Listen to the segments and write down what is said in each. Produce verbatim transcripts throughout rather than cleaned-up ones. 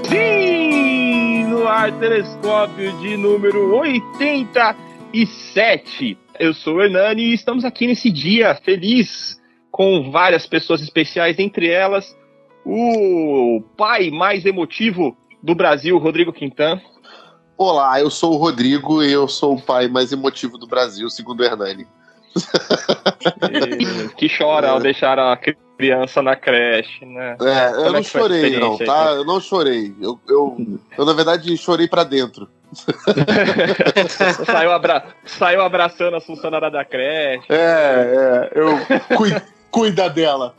Sim, no ar Telescópio de número oitenta e sete. Eu sou o Hernani e estamos aqui nesse dia feliz com várias pessoas especiais, entre elas o pai mais emotivo do Brasil, Rodrigo Quintan. Olá, eu sou o Rodrigo e eu sou o pai mais emotivo do Brasil, segundo o Hernani. E, que chora ao deixar a criança na creche, né? É, eu Como não é que foi a chorei, não, experiência tá? aí? Eu não chorei. Eu, eu, eu na verdade, chorei pra dentro. saiu, abra... Saiu abraçando a funcionária da creche. É, é, eu cuido. Cuida dela.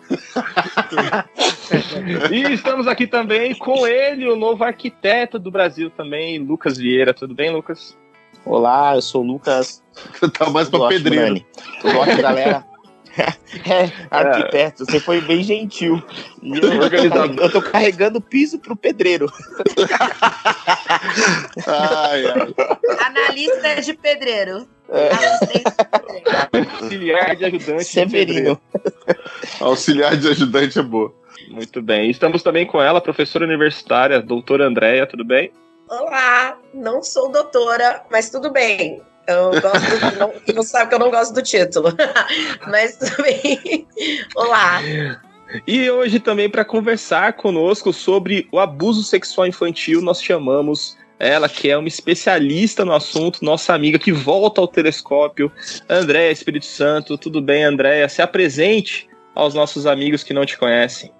E estamos aqui também com ele, o novo arquiteto do Brasil também, Lucas Vieira. Tudo bem, Lucas? Olá, eu sou o Lucas. Tá mais pra ótimo, pedreiro. Nani. Tudo ótimo, galera. É, arquiteto, você foi bem gentil. E eu, eu tô carregando piso pro pedreiro. Ai, ai. Analista de pedreiro. É. Auxiliar de ajudante. Severino. Auxiliar de ajudante é boa. Muito bem. Estamos também com ela, professora universitária, doutora Andréia. Tudo bem? Olá, não sou doutora, mas tudo bem. Eu gosto, não, não sabe que eu não gosto do título, mas tudo bem. Olá. E hoje também para conversar conosco sobre o abuso sexual infantil, nós chamamos ela, que é uma especialista no assunto, nossa amiga que volta ao Telescópio, Andréia Espírito Santo. Tudo bem, Andréia? Se apresente aos nossos amigos que não te conhecem.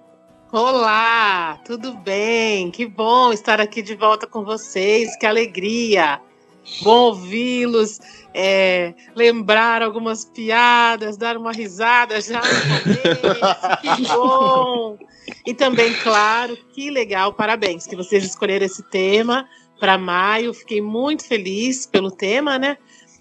Olá, tudo bem? Que bom estar aqui de volta com vocês, que alegria! Bom ouvi-los, é, lembrar algumas piadas, dar uma risada já no começo, que bom! E também, claro, que legal, parabéns que vocês escolheram esse tema para maio, fiquei muito feliz pelo tema, né?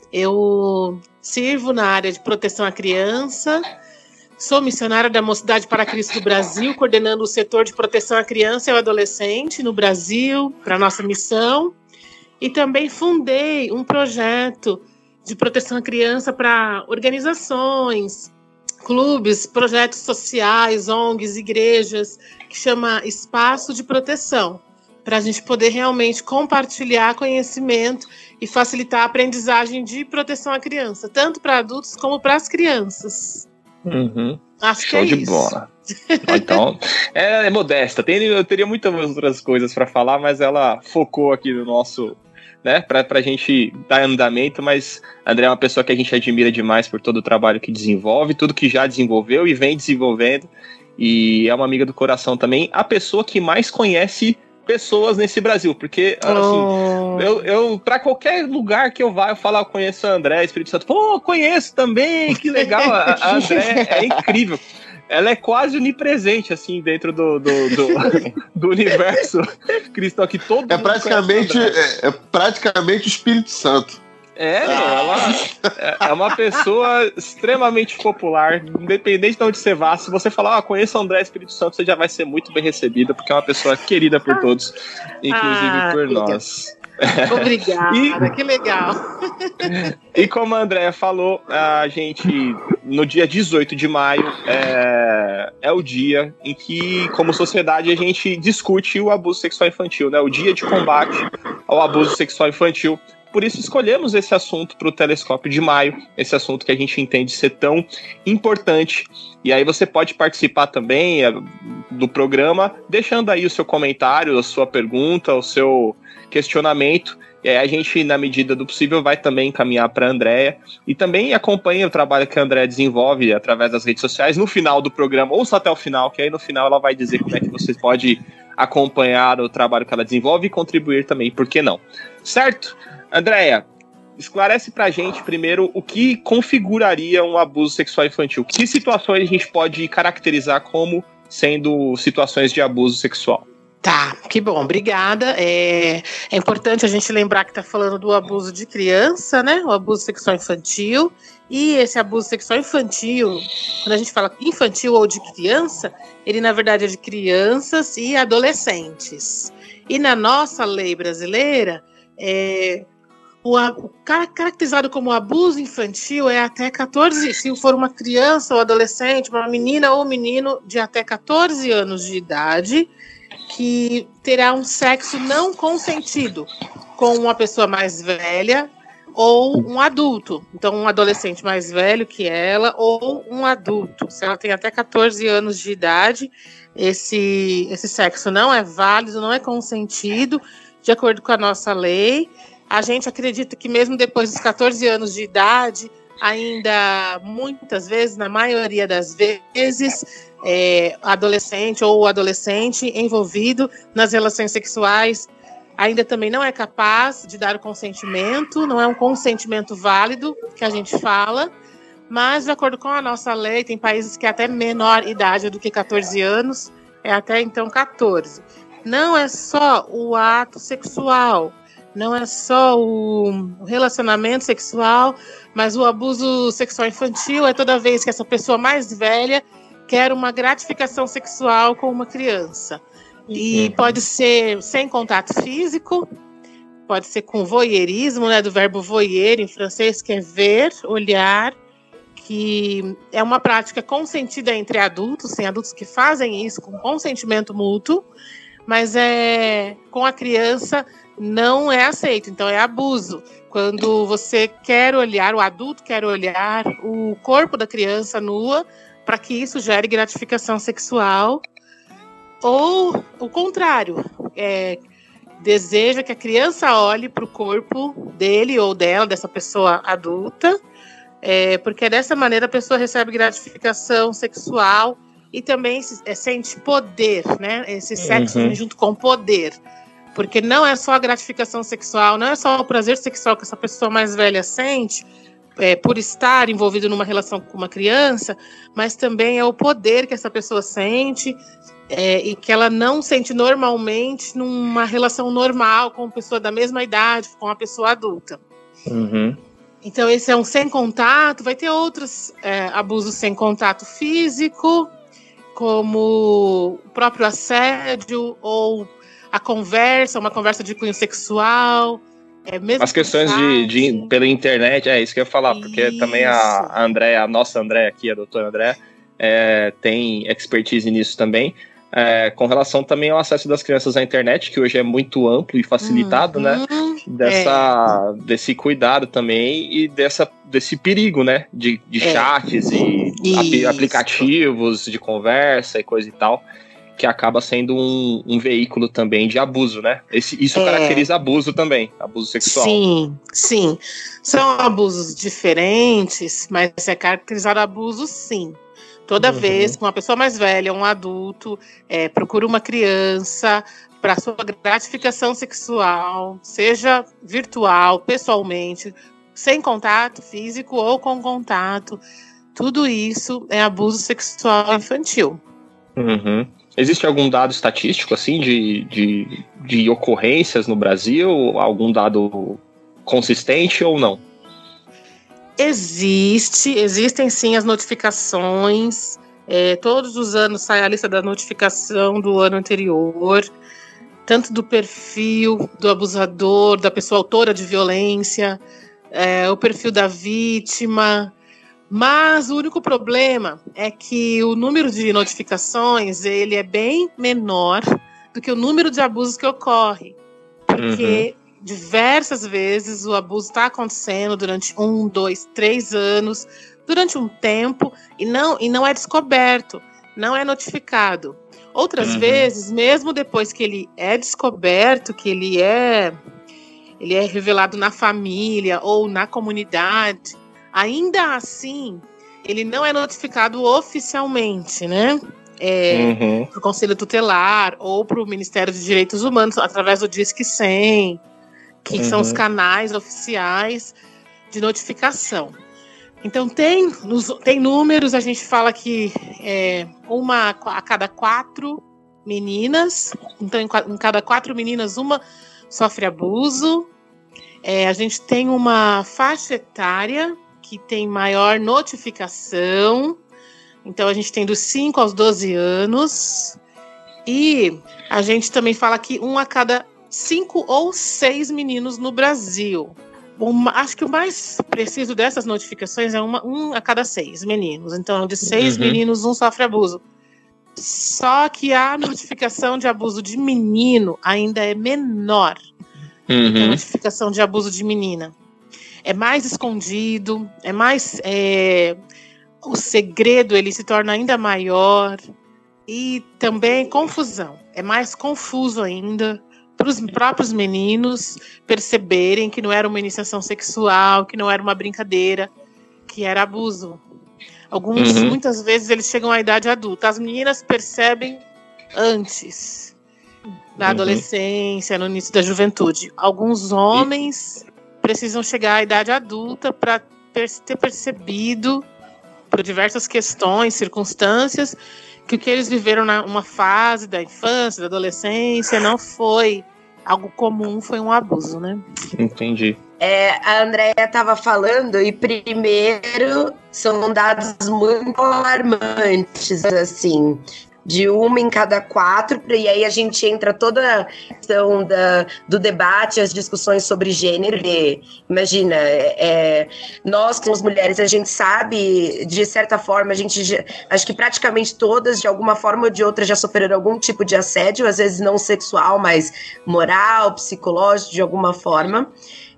Eu sirvo na área de proteção à criança, sou missionária da Mocidade para Cristo do Brasil, coordenando o setor de proteção à criança e ao adolescente no Brasil, para a nossa missão. E também fundei um projeto de proteção à criança para organizações, clubes, projetos sociais, O N Gs, igrejas, que chama Espaço de Proteção, para a gente poder realmente compartilhar conhecimento e facilitar a aprendizagem de proteção à criança, tanto para adultos como para as crianças. Uhum. Acho Show que é de isso. bola. Então, é, é modesta. Tem, eu teria muitas outras coisas para falar, mas ela focou aqui no nosso, né, pra, pra gente dar andamento, mas a André é uma pessoa que a gente admira demais por todo o trabalho que desenvolve, tudo que já desenvolveu e vem desenvolvendo, e é uma amiga do coração também, a pessoa que mais conhece pessoas nesse Brasil, porque, assim, Oh. eu, eu pra qualquer lugar que eu vá, eu falo, eu conheço a André, Espírito Santo, pô, conheço também, que legal, a, a André é incrível. Ela é quase onipresente, assim, dentro do, do, do, do universo cristão aqui. Todo É mundo praticamente, conhece é, é praticamente o Espírito Santo. É, meu, ela é uma pessoa extremamente popular, independente de onde você vá. Se você falar, ah, conheço o André Espírito Santo, você já vai ser muito bem recebida, porque é uma pessoa querida por todos, inclusive Ah, por legal. nós. Obrigada, E- que legal. E como a Andréia falou, a gente, no dia dezoito de maio, é, é o dia em que, como sociedade, a gente discute o abuso sexual infantil, né? O dia de combate ao abuso sexual infantil. Por isso escolhemos esse assunto para o Telescópio de maio, esse assunto que a gente entende ser tão importante. E aí você pode participar também é, do programa, deixando aí o seu comentário, a sua pergunta, o seu questionamento. E aí a gente, na medida do possível, vai também encaminhar para a Andréia. E também acompanha o trabalho que a Andréia desenvolve através das redes sociais. No final do programa, ouça até o final, que aí no final ela vai dizer como é que você pode acompanhar o trabalho que ela desenvolve e contribuir também, por que não? Certo? Andréia, esclarece pra gente primeiro o que configuraria um abuso sexual infantil. Que situações a gente pode caracterizar como sendo situações de abuso sexual? Tá, que bom, obrigada. É, é importante a gente lembrar que está falando do abuso de criança, né? O abuso sexual infantil. E esse abuso sexual infantil, quando a gente fala infantil ou de criança, ele na verdade é de crianças e adolescentes. E na nossa lei brasileira, é, o, o caracterizado como abuso infantil é até catorze, se for uma criança ou adolescente, uma menina ou menino de até catorze anos de idade, que terá um sexo não consentido com uma pessoa mais velha ou um adulto. Então, um adolescente mais velho que ela ou um adulto. Se ela tem até catorze anos de idade, esse, esse sexo não é válido, não é consentido, de acordo com a nossa lei. A gente acredita que mesmo depois dos catorze anos de idade, ainda muitas vezes, na maioria das vezes, é, adolescente ou adolescente envolvido nas relações sexuais ainda também não é capaz de dar o consentimento, não é um consentimento válido que a gente fala, mas de acordo com a nossa lei, tem países que é até menor idade do que catorze anos, é até então catorze. Não é só o ato sexual, não é só o relacionamento sexual, mas o abuso sexual infantil é toda vez que essa pessoa mais velha quer uma gratificação sexual com uma criança. E uhum. pode ser sem contato físico, pode ser com voyeurismo, né, do verbo voyeur, em francês, que é ver, olhar, que é uma prática consentida entre adultos, tem adultos que fazem isso com consentimento mútuo, mas é, com a criança não é aceito, então é abuso. Quando você quer olhar, o adulto quer olhar o corpo da criança nua, para que isso gere gratificação sexual, ou o contrário, é, deseja que a criança olhe para o corpo dele ou dela, dessa pessoa adulta, é, porque dessa maneira a pessoa recebe gratificação sexual e também se, é, sente poder, né? Esse sexo uhum. junto com poder. Porque não é só a gratificação sexual, não é só o prazer sexual que essa pessoa mais velha sente, é, por estar envolvido numa relação com uma criança, mas também é o poder que essa pessoa sente, é, e que ela não sente normalmente numa relação normal com uma pessoa da mesma idade, com uma pessoa adulta. Uhum. Então esse é um sem contato. Vai ter outros é, abusos sem contato físico, como o próprio assédio ou a conversa, uma conversa de cunho sexual. É, mesmo as questões de, de pela internet, é isso que eu ia falar, porque isso. Também a, a Andréa, a nossa Andréa aqui, a doutora Andréa, é, tem expertise nisso também, é, com relação também ao acesso das crianças à internet, que hoje é muito amplo e facilitado, uhum. né, dessa, é. desse cuidado também e dessa, desse perigo, né, de, de é. chats e ap- aplicativos de conversa e coisa e tal, que acaba sendo um, um veículo também de abuso, né? Esse, isso é. caracteriza abuso também, abuso sexual. Sim, sim. São abusos diferentes, mas é caracterizado abuso, sim. Toda uhum. vez que uma pessoa mais velha, um adulto, é, procura uma criança para sua gratificação sexual, seja virtual, pessoalmente, sem contato físico ou com contato, tudo isso é abuso sexual infantil. Uhum. Existe algum dado estatístico, assim, de, de, de ocorrências no Brasil? Algum dado consistente ou não? Existe, existem sim as notificações. É, todos os anos sai a lista da notificação do ano anterior, tanto do perfil do abusador, da pessoa autora de violência, é, o perfil da vítima. Mas o único problema é que o número de notificações ele é bem menor do que o número de abusos que ocorre. Porque uhum. diversas vezes o abuso está acontecendo durante um, dois, três anos, durante um tempo, e não, e não é descoberto, não é notificado. Outras uhum. vezes, mesmo depois que ele é descoberto, que ele é, ele é revelado na família ou na comunidade, ainda assim, ele não é notificado oficialmente, né? É, uhum. Para o Conselho Tutelar ou para o Ministério de Direitos Humanos, através do Disque cem, que uhum. são os canais oficiais de notificação. Então, tem, tem números, a gente fala que é, uma a cada quatro meninas, então, em cada quatro meninas, uma sofre abuso. É, a gente tem uma faixa etária que tem maior notificação, então a gente tem dos cinco aos doze anos, e a gente também fala que um a cada cinco ou seis meninos no Brasil. Uma, acho que o mais preciso dessas notificações é uma, um a cada seis meninos, então de seis uhum. meninos, um sofre abuso. Só que a notificação de abuso de menino ainda é menor Uhum. que a notificação de abuso de menina. É mais escondido, é mais... É, o segredo ele se torna ainda maior e também confusão. É mais confuso ainda para os próprios meninos perceberem que não era uma iniciação sexual, que não era uma brincadeira, que era abuso. Alguns, Uhum. muitas vezes, eles chegam à idade adulta. As meninas percebem antes, na Uhum. adolescência, no início da juventude. Alguns homens precisam chegar à idade adulta para ter percebido, por diversas questões, circunstâncias, que o que eles viveram numa fase da infância, da adolescência, não foi algo comum, foi um abuso, né? Entendi. É, a Andrea estava falando, e primeiro são dados muito alarmantes, assim, de uma em cada quatro, e aí a gente entra toda a questão da, do debate, as discussões sobre gênero. E, imagina, é, nós como mulheres, a gente sabe, de certa forma, a gente já, acho que praticamente todas, de alguma forma ou de outra, já sofreram algum tipo de assédio, às vezes não sexual, mas moral, psicológico, de alguma forma.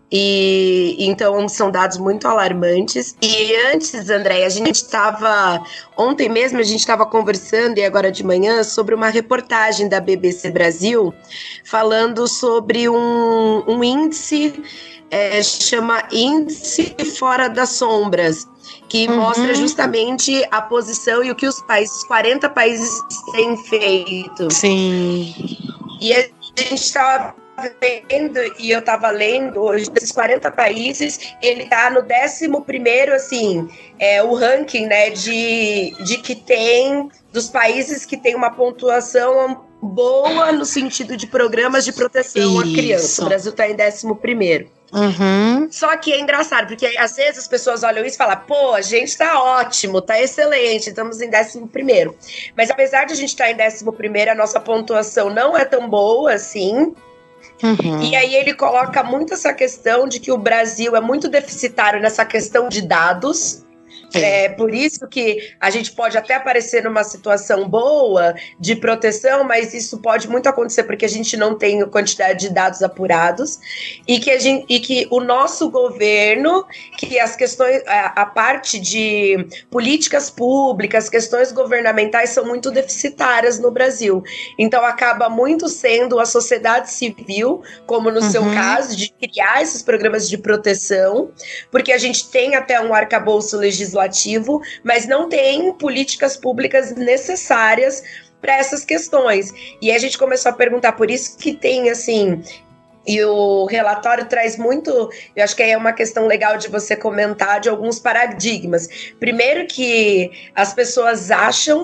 E então são dados muito alarmantes. E antes, André, a gente estava ontem mesmo a gente estava conversando, e agora de manhã, sobre uma reportagem da B B C Brasil falando sobre um, um índice, é, chama Índice Fora das Sombras, que uhum. mostra justamente a posição e o que os países, quarenta países têm feito. Sim. E a gente estava vendo, e eu estava lendo hoje, desses quarenta países, ele está no décimo primeiro, assim, é, o ranking, né, de, de que tem, dos países que tem uma pontuação boa no sentido de programas de proteção à criança. O Brasil está em décimo primeiro. Uhum. Só que é engraçado, porque às vezes as pessoas olham isso e falam, pô, a gente tá ótimo, tá excelente, estamos em décimo primeiro. Mas apesar de a gente estar tá em décimo primeiro, a nossa pontuação não é tão boa assim. Uhum. E aí ele coloca muito essa questão de que o Brasil é muito deficitário nessa questão de dados. É. É por isso que a gente pode até aparecer numa situação boa de proteção, mas isso pode muito acontecer porque a gente não tem a quantidade de dados apurados, e que, a gente, e que o nosso governo, que as questões, a, a parte de políticas públicas, questões governamentais são muito deficitárias no Brasil. Então acaba muito sendo a sociedade civil, como no uhum. seu caso, de criar esses programas de proteção, porque a gente tem até um arcabouço legislativo, mas não tem políticas públicas necessárias para essas questões. E a gente começou a perguntar, por isso que tem, assim... E o relatório traz muito, eu acho que é uma questão legal de você comentar, de alguns paradigmas. Primeiro que as pessoas acham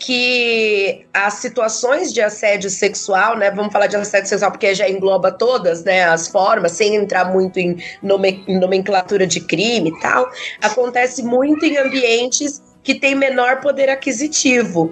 que as situações de assédio sexual, né, vamos falar de assédio sexual porque já engloba todas, né, as formas, sem entrar muito em nomenclatura de crime e tal, acontece muito em ambientes que têm menor poder aquisitivo.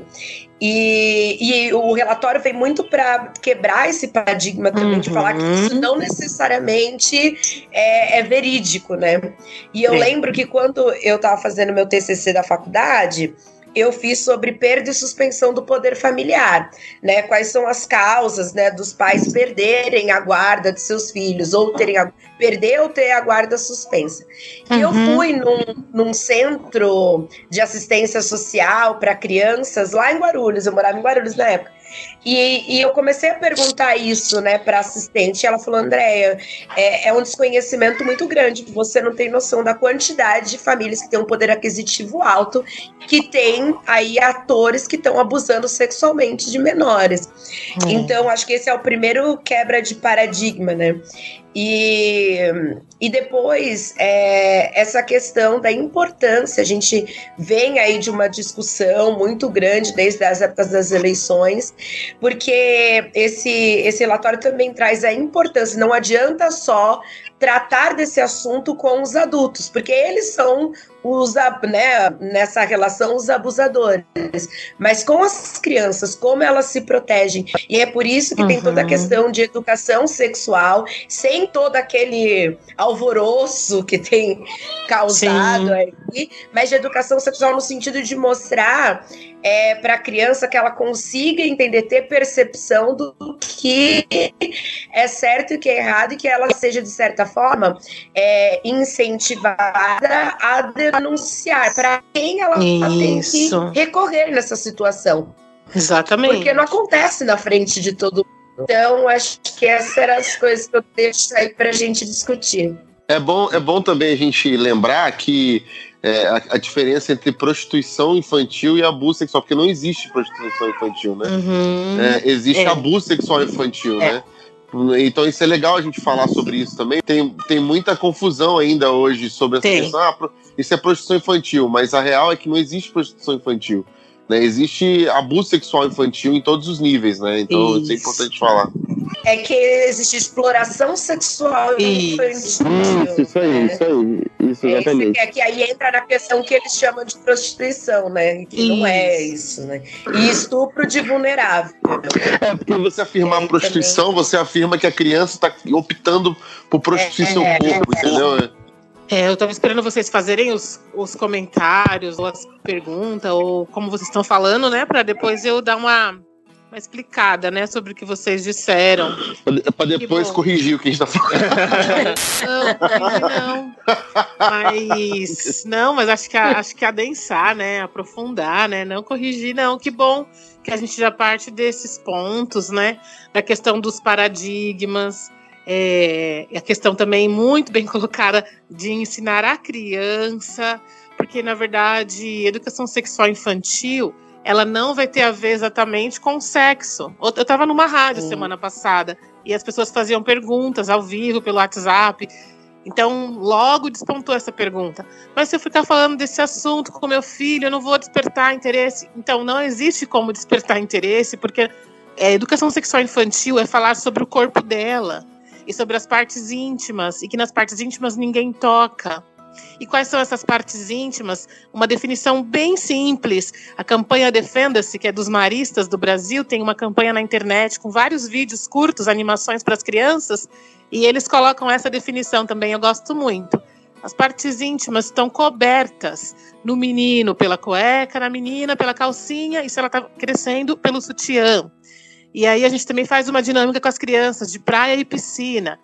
E, e o relatório vem muito para quebrar esse paradigma também, uhum. de falar que isso não necessariamente é, é verídico, né? E eu Sim. lembro que quando eu estava fazendo meu T C C da faculdade, eu fiz sobre perda e suspensão do poder familiar, né? Quais são as causas, né, dos pais perderem a guarda de seus filhos, ou terem a, perder ou ter a guarda suspensa. Uhum. E eu fui num, num centro de assistência social para crianças lá em Guarulhos, eu morava em Guarulhos na época. E, e eu comecei a perguntar isso, né, para assistente, e ela falou, Andréia, é, é um desconhecimento muito grande, você não tem noção da quantidade de famílias que têm um poder aquisitivo alto, que tem aí atores que estão abusando sexualmente de menores. Hum. Então, acho que esse é o primeiro quebra de paradigma, né? E, e depois, é, essa questão da importância, a gente vem aí de uma discussão muito grande desde as épocas das eleições, porque esse, esse relatório também traz a importância, não adianta só tratar desse assunto com os adultos, porque eles são os, né, nessa relação, os abusadores. Mas com as crianças, como elas se protegem. E é por isso que uhum. tem toda a questão de educação sexual, sem todo aquele alvoroço que tem causado Sim. aí, mas de educação sexual no sentido de mostrar é, para a criança que ela consiga entender, ter percepção do que é certo e que é errado, e que ela seja, de certa forma, é, incentivada a denunciar para quem ela Isso. tem que recorrer nessa situação. Exatamente. Porque não acontece na frente de todo mundo. Então, acho que essas eram as coisas que eu deixo aí para a gente discutir. É bom, é bom também a gente lembrar que é, a, a diferença entre prostituição infantil e abuso sexual, porque não existe prostituição infantil, né? Uhum. É, existe é. abuso sexual infantil, é. né? Então isso é legal a gente falar sobre isso também. Tem, tem muita confusão ainda hoje sobre essa tem. questão. Ah, isso é prostituição infantil, mas a real é que não existe prostituição infantil. Né? Existe abuso sexual infantil em todos os níveis, né? Então isso, isso é importante falar. É que existe exploração sexual infantil. Isso, isso aí, né? isso aí. Isso, exatamente. É, que aí entra na questão que eles chamam de prostituição, né? Que isso. não é isso, né? E estupro de vulnerável. É, porque você afirmar a prostituição, também... você afirma que a criança está optando por prostituir é, seu corpo, é, entendeu? É. É, eu estava esperando vocês fazerem os, os comentários, ou as perguntas, ou como vocês estão falando, né? Para depois eu dar uma, uma explicada, né? Sobre o que vocês disseram. Para depois corrigir o que a gente está falando. Não, corrigir não. Mas, não, mas acho que, acho que adensar, né? Aprofundar, né? Não corrigir, não. Que bom que a gente já parte desses pontos, né? Da questão dos paradigmas. É, a questão também muito bem colocada de ensinar a criança, porque na verdade educação sexual infantil ela não vai ter a ver exatamente com sexo. Eu estava numa rádio hum. semana passada e as pessoas faziam perguntas ao vivo pelo WhatsApp, então logo despontou essa pergunta: mas se eu ficar falando desse assunto com meu filho, eu não vou despertar interesse? Então não existe como despertar interesse, porque a educação sexual infantil é falar sobre o corpo dela e sobre as partes íntimas, e que nas partes íntimas ninguém toca. E quais são essas partes íntimas? Uma definição bem simples. A campanha Defenda-se, que é dos maristas do Brasil, tem uma campanha na internet com vários vídeos curtos, animações para as crianças, e eles colocam essa definição também, eu gosto muito. As partes íntimas estão cobertas no menino pela cueca, na menina pela calcinha, e se ela está crescendo, pelo sutiã. E aí a gente também faz uma dinâmica com as crianças de praia e piscina.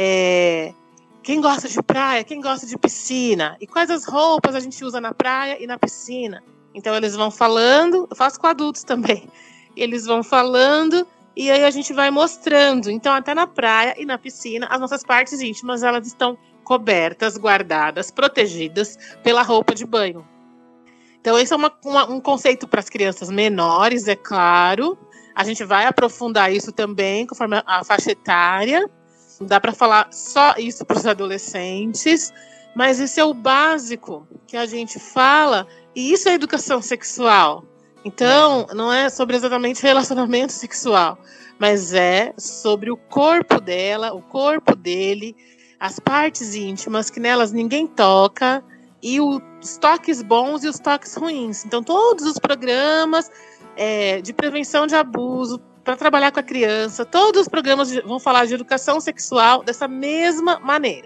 É, quem gosta de praia, quem gosta de piscina? E quais as roupas a gente usa na praia e na piscina? Então eles vão falando, eu faço com adultos também. Eles vão falando e aí a gente vai mostrando. Então até na praia e na piscina, as nossas partes íntimas elas estão cobertas, guardadas, protegidas pela roupa de banho. Então esse é uma, uma, um conceito para as crianças menores, é claro. A gente vai aprofundar isso também, conforme a faixa etária. Não dá para falar só isso para os adolescentes, mas esse é o básico que a gente fala, e isso é educação sexual. Então, não é sobre exatamente relacionamento sexual, mas é sobre o corpo dela, o corpo dele, as partes íntimas, que nelas ninguém toca, e os toques bons e os toques ruins. Então, todos os programas É, de prevenção de abuso, para trabalhar com a criança, todos os programas de, vão falar de educação sexual dessa mesma maneira.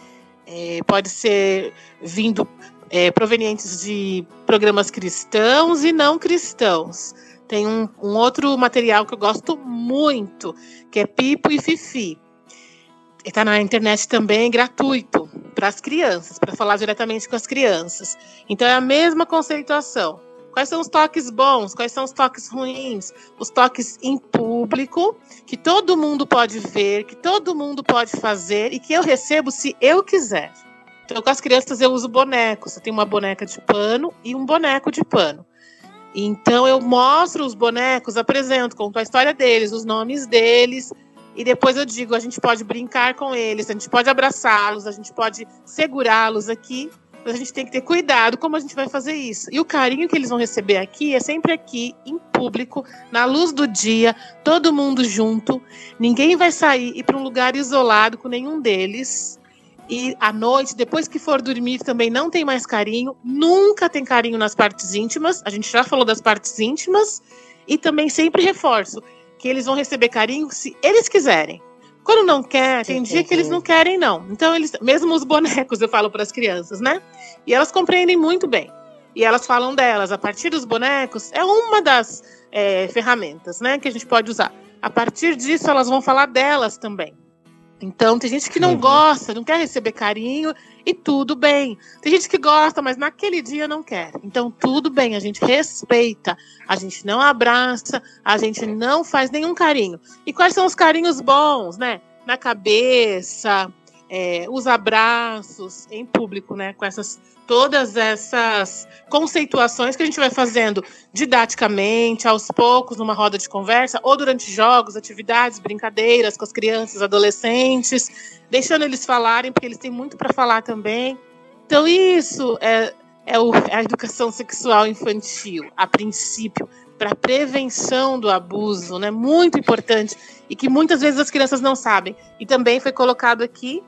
É, pode ser vindo é, provenientes de programas cristãos e não cristãos. Tem um, um outro material que eu gosto muito, que é Pipo e Fifi. Está na internet também, gratuito, para as crianças, para falar diretamente com as crianças. Então é a mesma conceituação. Quais são os toques bons? Quais são os toques ruins? Os toques em público, que todo mundo pode ver, que todo mundo pode fazer e que eu recebo se eu quiser. Então, com as crianças eu uso bonecos. Eu tenho uma boneca de pano e um boneco de pano. Então, eu mostro os bonecos, apresento, conto a história deles, os nomes deles, e depois eu digo, a gente pode brincar com eles, a gente pode abraçá-los, a gente pode segurá-los aqui. Mas a gente tem que ter cuidado como a gente vai fazer isso. E o carinho que eles vão receber aqui é sempre aqui, em público, na luz do dia, todo mundo junto. Ninguém vai sair e ir para um lugar isolado com nenhum deles. E à noite, depois que for dormir, também não tem mais carinho. Nunca tem carinho nas partes íntimas. A gente já falou das partes íntimas. E também sempre reforço que eles vão receber carinho se eles quiserem. Quando não quer, tem dia que eles não querem, não. Então, eles, mesmo os bonecos, eu falo para as crianças, né? E elas compreendem muito bem. E elas falam delas. A partir dos bonecos, é uma das é, ferramentas, né, que a gente pode usar. A partir disso, elas vão falar delas também. Então, tem gente que não uhum. gosta, não quer receber carinho, e tudo bem. Tem gente que gosta, mas naquele dia não quer. Então, tudo bem, a gente respeita, a gente não abraça, a gente não faz nenhum carinho. E quais são os carinhos bons, né? Na cabeça, é, os abraços em público, né? Com essas, todas essas conceituações que a gente vai fazendo didaticamente, aos poucos, numa roda de conversa, ou durante jogos, atividades, brincadeiras com as crianças, adolescentes, deixando eles falarem, porque eles têm muito para falar também. Então, isso é, é, o, é a educação sexual infantil, a princípio, para prevenção do abuso, né? Muito importante, e que muitas vezes as crianças não sabem. E também foi colocado aqui,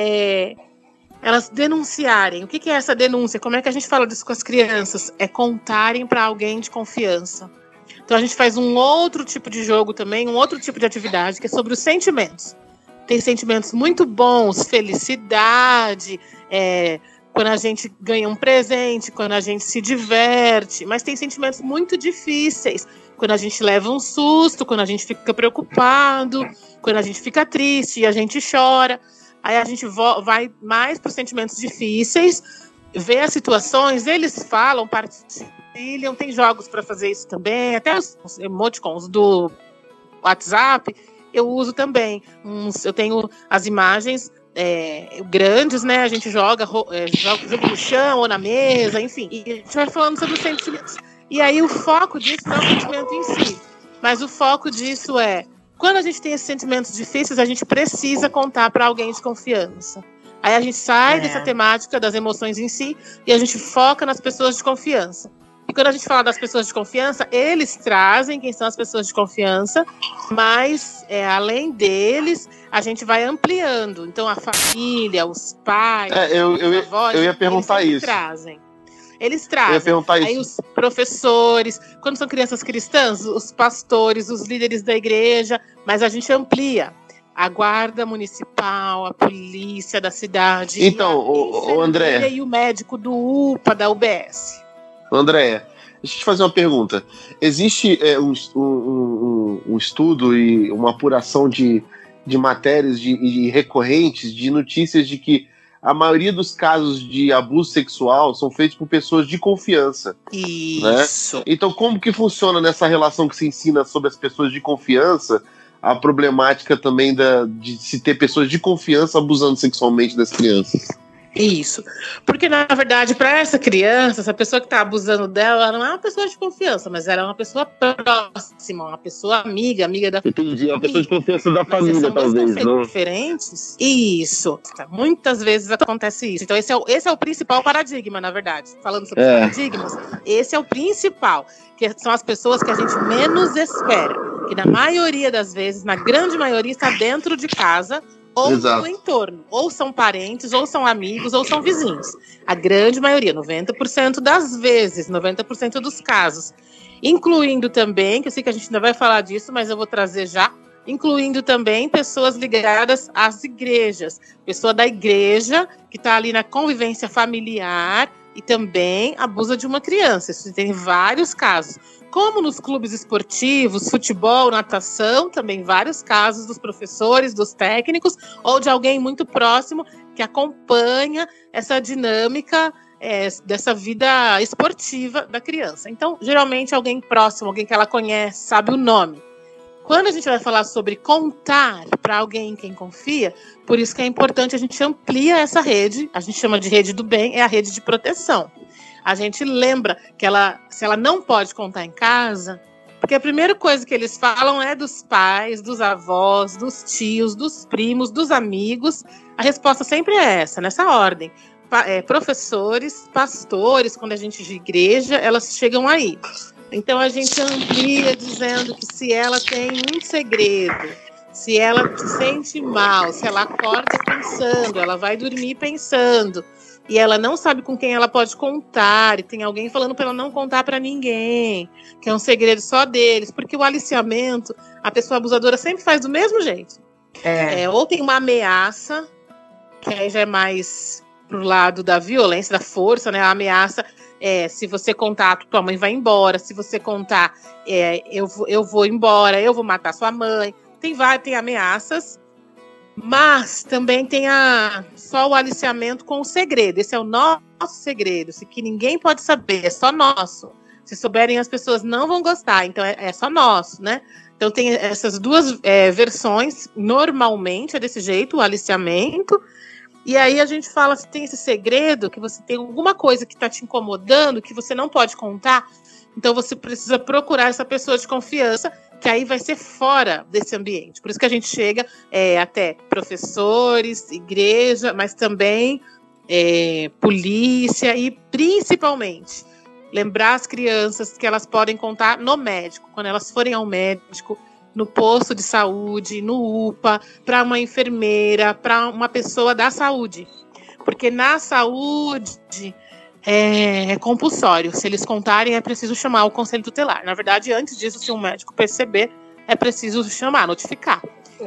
é, elas denunciarem. O que, que é essa denúncia? Como é que a gente fala disso com as crianças? É contarem para alguém de confiança. Então a gente faz um outro tipo de jogo também, um outro tipo de atividade, que é sobre os sentimentos. Tem sentimentos muito bons, felicidade, é, quando a gente ganha um presente, quando a gente se diverte, mas tem sentimentos muito difíceis, quando a gente leva um susto, quando a gente fica preocupado, quando a gente fica triste e a gente chora. Aí a gente vo- vai mais para os sentimentos difíceis, vê as situações, eles falam, partilham, tem jogos para fazer isso também, até os, os emoticons do WhatsApp eu uso também. Uns, eu tenho as imagens é, grandes, né? A gente joga, é, joga jogo no chão ou na mesa, enfim. E a gente vai falando sobre os sentimentos. E aí o foco disso não é o sentimento em si, mas o foco disso é, quando a gente tem esses sentimentos difíceis, a gente precisa contar para alguém de confiança. Aí a gente sai é. dessa temática das emoções em si e a gente foca nas pessoas de confiança. E quando a gente fala das pessoas de confiança, eles trazem quem são as pessoas de confiança, mas é, além deles, a gente vai ampliando. Então a família, os pais, é, eu, eu, os avós, eu ia perguntar eles isso. trazem. Eles trazem. Eu ia perguntar Aí isso. os professores, quando são crianças cristãs, os pastores, os líderes da igreja, mas a gente amplia. A guarda municipal, a polícia da cidade, então, e a o, o André e o médico do U P A, da U B S. André, deixa eu te fazer uma pergunta. Existe é, um, um, um, um estudo e uma apuração de, de matérias de, de recorrentes, de notícias de que a maioria dos casos de abuso sexual são feitos por pessoas de confiança. Isso. Né? Então, como que funciona nessa relação que se ensina sobre as pessoas de confiança, a problemática também da, de se ter pessoas de confiança abusando sexualmente das crianças? Isso. Porque, na verdade, para essa criança, essa pessoa que está abusando dela, ela não é uma pessoa de confiança, mas ela é uma pessoa próxima, uma pessoa amiga, amiga da família. Entendi, uma pessoa de confiança da família, são talvez, dois não? diferentes. Isso. Muitas vezes acontece isso. Então, esse é o, esse é o principal paradigma, na verdade. Falando sobre é. os paradigmas, esse é o principal, que são as pessoas que a gente menos espera. Que, na maioria das vezes, na grande maioria, está dentro de casa, ou Exato. no entorno, ou são parentes, ou são amigos, ou são vizinhos. A grande maioria, noventa por cento das vezes, noventa por cento dos casos. Incluindo também, que eu sei que a gente ainda vai falar disso, mas eu vou trazer já, incluindo também pessoas ligadas às igrejas. Pessoa da igreja, que está ali na convivência familiar e também abusa de uma criança. Isso tem vários casos. Como nos clubes esportivos, futebol, natação, também vários casos dos professores, dos técnicos, ou de alguém muito próximo que acompanha essa dinâmica é, dessa vida esportiva da criança. Então, geralmente, alguém próximo, alguém que ela conhece, sabe o nome. Quando a gente vai falar sobre contar para alguém em quem confia, por isso que é importante a gente ampliar essa rede, a gente chama de rede do bem, é a rede de proteção. A gente lembra que ela, se ela não pode contar em casa, porque a primeira coisa que eles falam é dos pais, dos avós, dos tios, dos primos, dos amigos. A resposta sempre é essa, nessa ordem. Pa- é, professores, pastores, quando a gente de igreja, elas chegam aí. Então a gente amplia dizendo que se ela tem um segredo, se ela se sente mal, se ela acorda pensando, ela vai dormir pensando, e ela não sabe com quem ela pode contar, e tem alguém falando para ela não contar para ninguém, que é um segredo só deles, porque o aliciamento, a pessoa abusadora sempre faz do mesmo jeito. É. É, ou tem uma ameaça, que aí já é mais pro lado da violência, da força, né? A ameaça é, se você contar, tua mãe vai embora, se você contar, é, eu, eu vou embora, eu vou matar sua mãe. Tem várias, tem ameaças, mas também tem a, só o aliciamento com o segredo. Esse é o nosso segredo, esse que ninguém pode saber, é só nosso. Se souberem, as pessoas não vão gostar, então é, é só nosso, né? Então tem essas duas é, versões, normalmente é desse jeito, o aliciamento. E aí a gente fala, se tem esse segredo, que você tem alguma coisa que está te incomodando, que você não pode contar, então você precisa procurar essa pessoa de confiança, que aí vai ser fora desse ambiente. Por isso que a gente chega é, até professores, igreja, mas também é, polícia e principalmente lembrar as crianças que elas podem contar no médico, quando elas forem ao médico, no posto de saúde, no U P A, para uma enfermeira, para uma pessoa da saúde. Porque na saúde é, é compulsório. Se eles contarem, é preciso chamar o conselho tutelar. Na verdade, antes disso, se um médico perceber, é preciso chamar, notificar.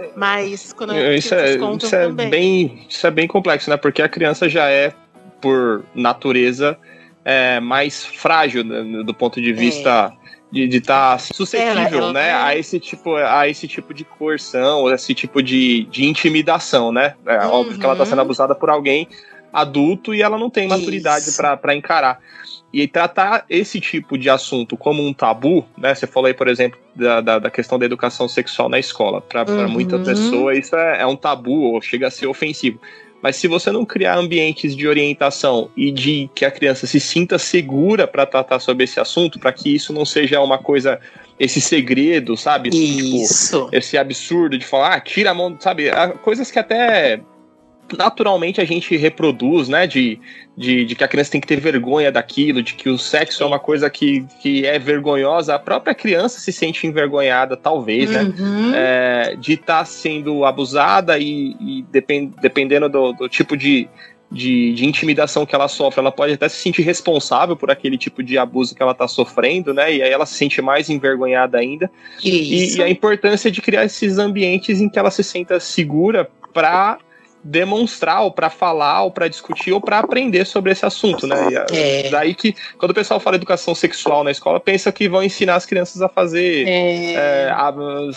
Mas quando isso é, contam isso é também. Bem, isso é bem complexo, né? Porque a criança já é, por natureza, é, mais frágil, né, do ponto de vista... É. De estar tá suscetível, ela, ela, né, a esse tipo, a esse tipo de coerção, a esse tipo de, de intimidação, né? É uhum. Óbvio que ela está sendo abusada por alguém adulto e ela não tem maturidade para encarar. E tratar esse tipo de assunto como um tabu, né? Você falou aí, por exemplo, da, da, da questão da educação sexual na escola. Para uhum. muita pessoa isso é, é um tabu ou chega a ser ofensivo. Mas se você não criar ambientes de orientação e de que a criança se sinta segura para tratar sobre esse assunto, para que isso não seja uma coisa, esse segredo, sabe? Isso. Tipo, esse absurdo de falar, ah, tira a mão, sabe? Coisas que até naturalmente a gente reproduz, né? De, de, de que a criança tem que ter vergonha daquilo, de que o sexo é uma coisa que, que é vergonhosa. A própria criança se sente envergonhada, talvez, uhum. né? É, de estar tá sendo abusada e, e depend, dependendo do, do tipo de, de, de intimidação que ela sofre, ela pode até se sentir responsável por aquele tipo de abuso que ela está sofrendo, né? E aí ela se sente mais envergonhada ainda. E, e a importância de criar esses ambientes em que ela se sinta segura para demonstrar, ou para falar, ou para discutir, ou para aprender sobre esse assunto, né? E é. Daí que, quando o pessoal fala educação sexual na escola, pensa que vão ensinar as crianças a fazer, é. É, a,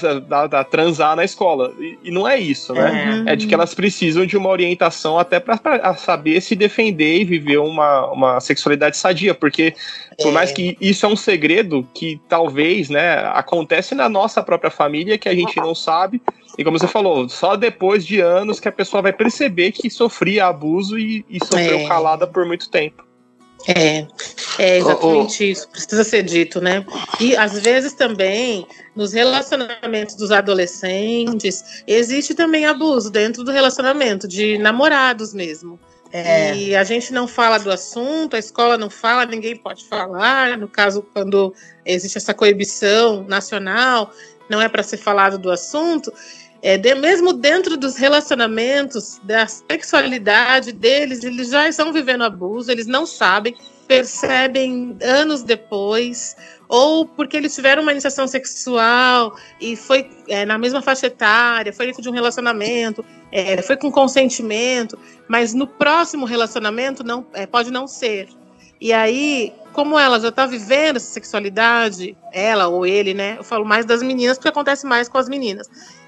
a, a transar na escola. E, e não é isso, né? É. é de que elas precisam de uma orientação até para saber se defender e viver uma, uma sexualidade sadia, porque por é. mais que isso é um segredo que talvez, né, acontece na nossa própria família, que a gente não sabe. E como você falou, só depois de anos que a pessoa vai perceber que sofria abuso e, e sofreu é. calada por muito tempo. É, é exatamente oh, oh. isso, precisa ser dito, né? E às vezes também, nos relacionamentos dos adolescentes, existe também abuso dentro do relacionamento, de namorados mesmo. É. E a gente não fala do assunto, a escola não fala, ninguém pode falar. No caso, quando existe essa coibição nacional, não é para ser falado do assunto. É, de, mesmo dentro dos relacionamentos, da sexualidade deles, eles já estão vivendo abuso, eles não sabem, percebem anos depois, ou porque eles tiveram uma iniciação sexual e foi é, na mesma faixa etária, foi dentro de um relacionamento, é, foi com consentimento, mas no próximo relacionamento não, é, pode não ser. E aí, como ela já está vivendo essa sexualidade, ela ou ele, né? Eu falo mais das meninas, porque acontece mais com as meninas.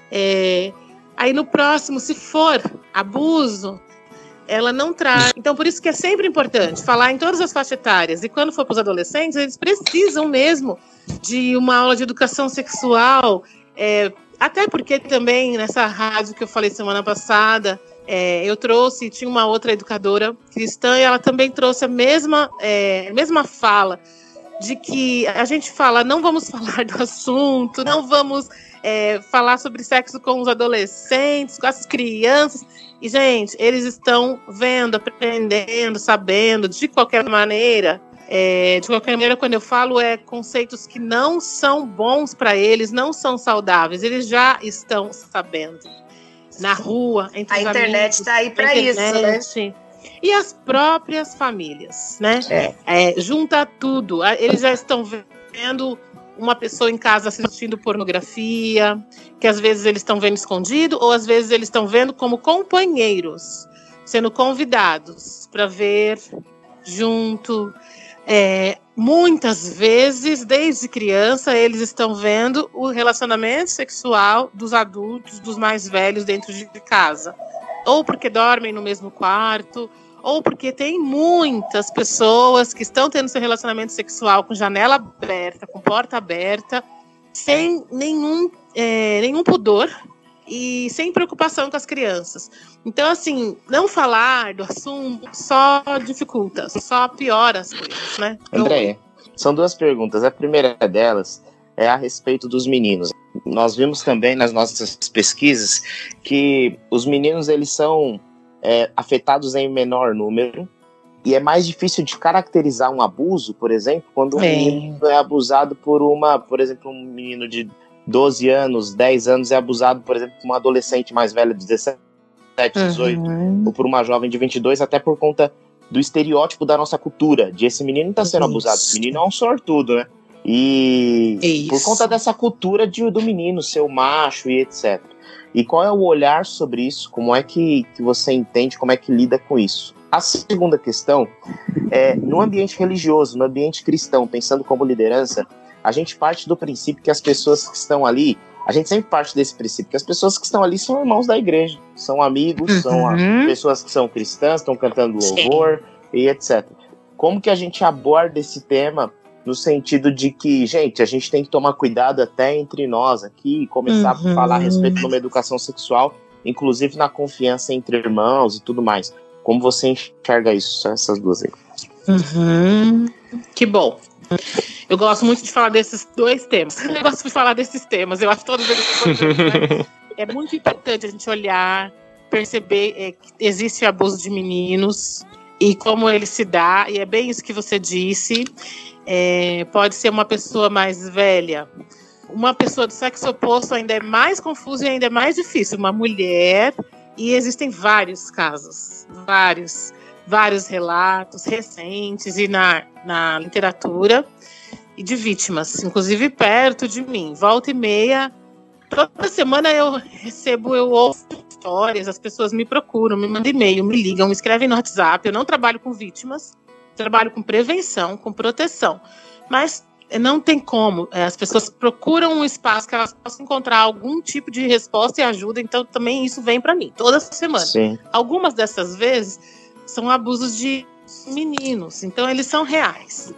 É, aí no próximo, se for abuso, ela não traz. Então, por isso que é sempre importante falar em todas as faixas etárias. E quando for para os adolescentes, eles precisam mesmo de uma aula de educação sexual. É, até porque também, nessa rádio que eu falei semana passada, é, eu trouxe, tinha uma outra educadora cristã, e ela também trouxe a mesma, é, mesma fala, de que a gente fala, não vamos falar do assunto, não vamos é, falar sobre sexo com os adolescentes, com as crianças. E, gente, eles estão vendo, aprendendo, sabendo, de qualquer maneira, É, de qualquer maneira, quando eu falo, é conceitos que não são bons para eles, não são saudáveis, eles já estão sabendo. Na rua, entre a os internet está aí para isso, né? E as próprias famílias, né? É. É, junta tudo. Eles já estão vendo uma pessoa em casa assistindo pornografia, que às vezes eles estão vendo escondido, ou às vezes eles estão vendo como companheiros, sendo convidados para ver junto. É, muitas vezes, desde criança, eles estão vendo o relacionamento sexual dos adultos, dos mais velhos dentro de casa. Ou porque dormem no mesmo quarto, ou porque tem muitas pessoas que estão tendo seu relacionamento sexual com janela aberta, com porta aberta, sem nenhum, é, nenhum pudor e sem preocupação com as crianças. Então, assim, não falar do assunto só dificulta, só piora as coisas, né? Andréia, são duas perguntas. A primeira delas é a respeito dos meninos. Nós vimos também nas nossas pesquisas que os meninos, eles são é, afetados em menor número, e é mais difícil de caracterizar um abuso, por exemplo, quando um é. menino é abusado por uma, por exemplo, um menino de doze anos, dez anos é abusado, por exemplo, por uma adolescente mais velha de dezessete, dezoito, uhum. ou por uma jovem de vinte e dois, até por conta do estereótipo da nossa cultura, de esse menino tá sendo Isso. abusado, esse menino é um sortudo, né? E Isso. por conta dessa cultura de, do menino ser o macho e etcétera. E qual é o olhar sobre isso? Como é que, que você entende, como é que lida com isso? A segunda questão é, no ambiente religioso, no ambiente cristão, pensando como liderança, a gente parte do princípio que as pessoas que estão ali, a gente sempre parte desse princípio, que as pessoas que estão ali são irmãos da igreja, são amigos, uhum. são a, pessoas que são cristãs, estão cantando louvor Sim. e etcétera. Como que a gente aborda esse tema no sentido de que, gente, a gente tem que tomar cuidado até entre nós aqui e começar uhum. a falar a respeito de uma educação sexual, inclusive na confiança entre irmãos e tudo mais. Como você enxerga isso, essas duas aí? Uhum. Que bom. Eu gosto muito de falar desses dois temas. Eu gosto de falar desses temas. Eu acho todos eles importantes, né? É muito importante a gente olhar, perceber é, que existe abuso de meninos e como ele se dá. E é bem isso que você disse. É, pode ser uma pessoa mais velha. Uma pessoa do sexo oposto ainda é mais confuso e ainda é mais difícil. Uma mulher. E existem vários casos. Vários. Vários relatos recentes e na, na literatura e de vítimas, inclusive perto de mim. Volta e meia, toda semana eu recebo, eu ouço histórias, as pessoas me procuram, me mandam e-mail, me ligam, me escrevem no WhatsApp. Eu não trabalho com vítimas, trabalho com prevenção, com proteção, mas não tem como. As pessoas procuram um espaço que elas possam encontrar algum tipo de resposta e ajuda, então também isso vem para mim, toda semana. Sim. Algumas dessas vezes são abusos de meninos, então eles são reais.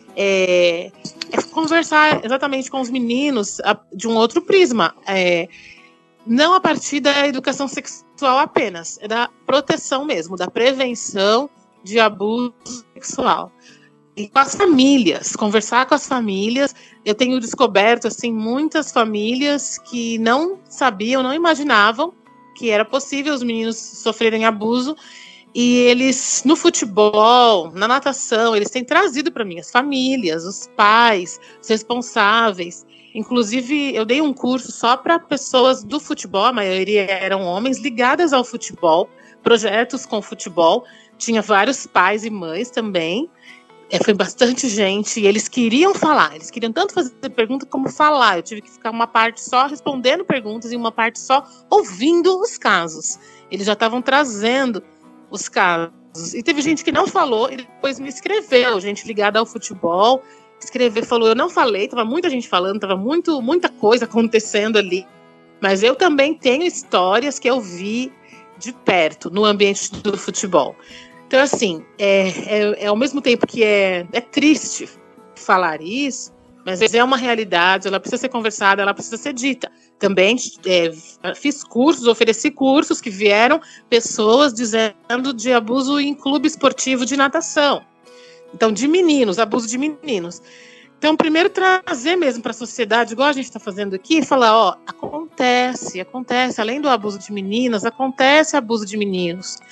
É, é conversar exatamente com os meninos a, de um outro prisma, é, não a partir da educação sexual apenas, é da proteção mesmo, da prevenção de abuso sexual. E com as famílias, conversar com as famílias. Eu tenho descoberto assim, muitas famílias que não sabiam, não imaginavam que era possível os meninos sofrerem abuso. E eles, no futebol, na natação, eles têm trazido para mim as famílias, os pais, os responsáveis. Inclusive, eu dei um curso só para pessoas do futebol, a maioria eram homens, ligadas ao futebol, projetos com futebol. Tinha vários pais e mães também. É, foi bastante gente e eles queriam falar. Eles queriam tanto fazer pergunta como falar. Eu tive que ficar uma parte só respondendo perguntas e uma parte só ouvindo os casos. Eles já estavam trazendo os casos. E teve gente que não falou e depois me escreveu, gente ligada ao futebol, escreveu, falou, eu não falei, tava muita gente falando, tava muito, muita coisa acontecendo ali, mas eu também tenho histórias que eu vi de perto no ambiente do futebol. Então, assim, é, é, é ao mesmo tempo que é, é triste falar isso, mas é uma realidade, ela precisa ser conversada, ela precisa ser dita. Também é, fiz cursos, ofereci cursos que vieram pessoas dizendo de abuso em clube esportivo de natação. Então, de meninos, abuso de meninos. Então, primeiro trazer mesmo para a sociedade, igual a gente está fazendo aqui, falar, ó, acontece, acontece, além do abuso de meninas, acontece abuso de meninos.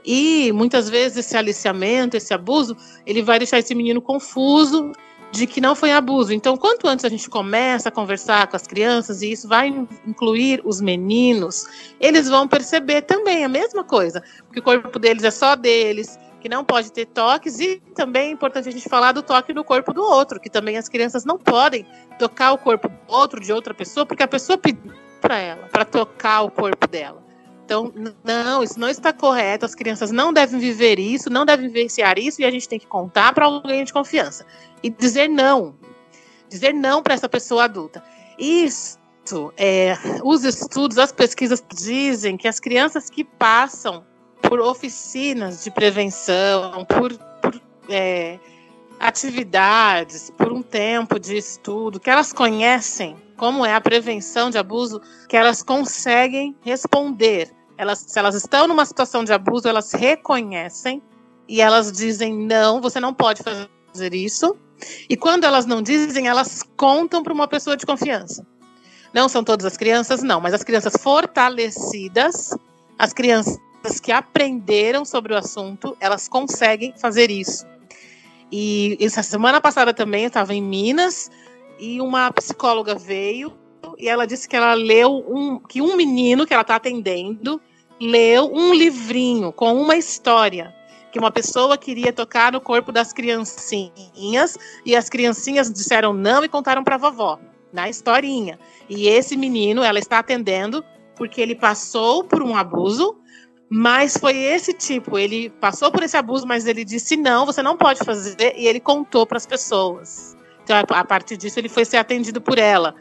E muitas vezes esse aliciamento, esse abuso, ele vai deixar esse menino confuso de que não foi abuso. Então, quanto antes a gente começa a conversar com as crianças, e isso vai incluir os meninos, eles vão perceber também a mesma coisa, que o corpo deles é só deles, que não pode ter toques, e também é importante a gente falar do toque no corpo do outro, que também as crianças não podem tocar o corpo do outro, de outra pessoa, porque a pessoa pediu para ela, para tocar o corpo dela. Então, não, isso não está correto, as crianças não devem viver isso, não devem vivenciar isso, e a gente tem que contar para alguém de confiança. E dizer não, dizer não para essa pessoa adulta. Isso, é, os estudos, as pesquisas dizem que as crianças que passam por oficinas de prevenção, por, por é, atividades, por um tempo de estudo, que elas conhecem como é a prevenção de abuso, que elas conseguem responder. Elas, se elas estão numa situação de abuso, elas reconhecem e elas dizem, não, você não pode fazer isso. E quando elas não dizem, elas contam para uma pessoa de confiança. Não são todas as crianças, não, mas as crianças fortalecidas, as crianças que aprenderam sobre o assunto, elas conseguem fazer isso. E essa semana passada também eu estava em Minas e uma psicóloga veio e ela disse que ela leu um, que um menino que ela está atendendo leu um livrinho com uma história, que uma pessoa queria tocar no corpo das criancinhas e as criancinhas disseram não e contaram para a vovó, na historinha. E esse menino ela está atendendo porque ele passou por um abuso, mas foi esse tipo, ele passou por esse abuso, mas ele disse não, você não pode fazer, e ele contou para as pessoas. Então, a partir disso, ele foi ser atendido por ela.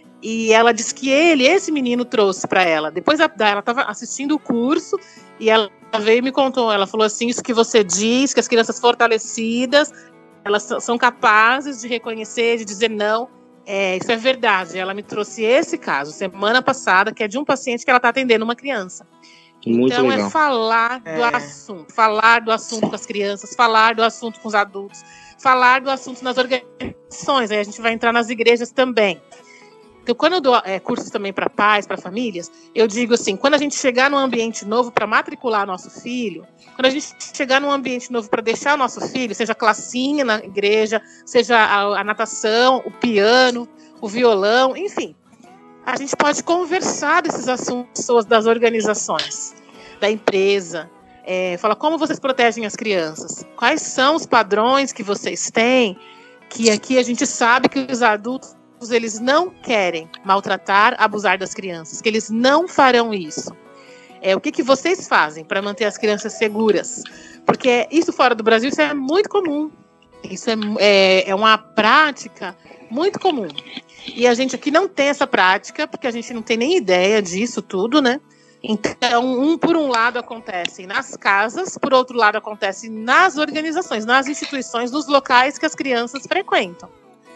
E ela disse que ele, esse menino, trouxe para ela. Depois, ela estava assistindo o curso, e ela veio e me contou, ela falou assim, isso que você diz, que as crianças fortalecidas, elas são capazes de reconhecer, de dizer não, é, isso é verdade. Ela me trouxe esse caso, semana passada, que é de um paciente que ela está atendendo uma criança. Muito então legal. É falar do é. assunto, falar do assunto com as crianças, falar do assunto com os adultos, falar do assunto nas organizações, aí a gente vai entrar nas igrejas também. Então, quando eu dou é, cursos também para pais, para famílias, eu digo assim, quando a gente chegar num ambiente novo para matricular nosso filho, quando a gente chegar num ambiente novo para deixar o nosso filho, seja classinha na igreja, seja a, a natação, o piano, o violão, enfim, a gente pode conversar desses assuntos das organizações, da empresa, é, fala como vocês protegem as crianças, quais são os padrões que vocês têm, que aqui a gente sabe que os adultos eles não querem maltratar, abusar das crianças, que eles não farão isso. É, o que, que vocês fazem para manter as crianças seguras? Porque isso fora do Brasil isso é muito comum, isso é, é, é uma prática muito comum. E a gente aqui não tem essa prática, porque a gente não tem nem ideia disso tudo, né? Então, um por um lado acontece nas casas, por outro lado acontece nas organizações, nas instituições, nos locais que as crianças frequentam.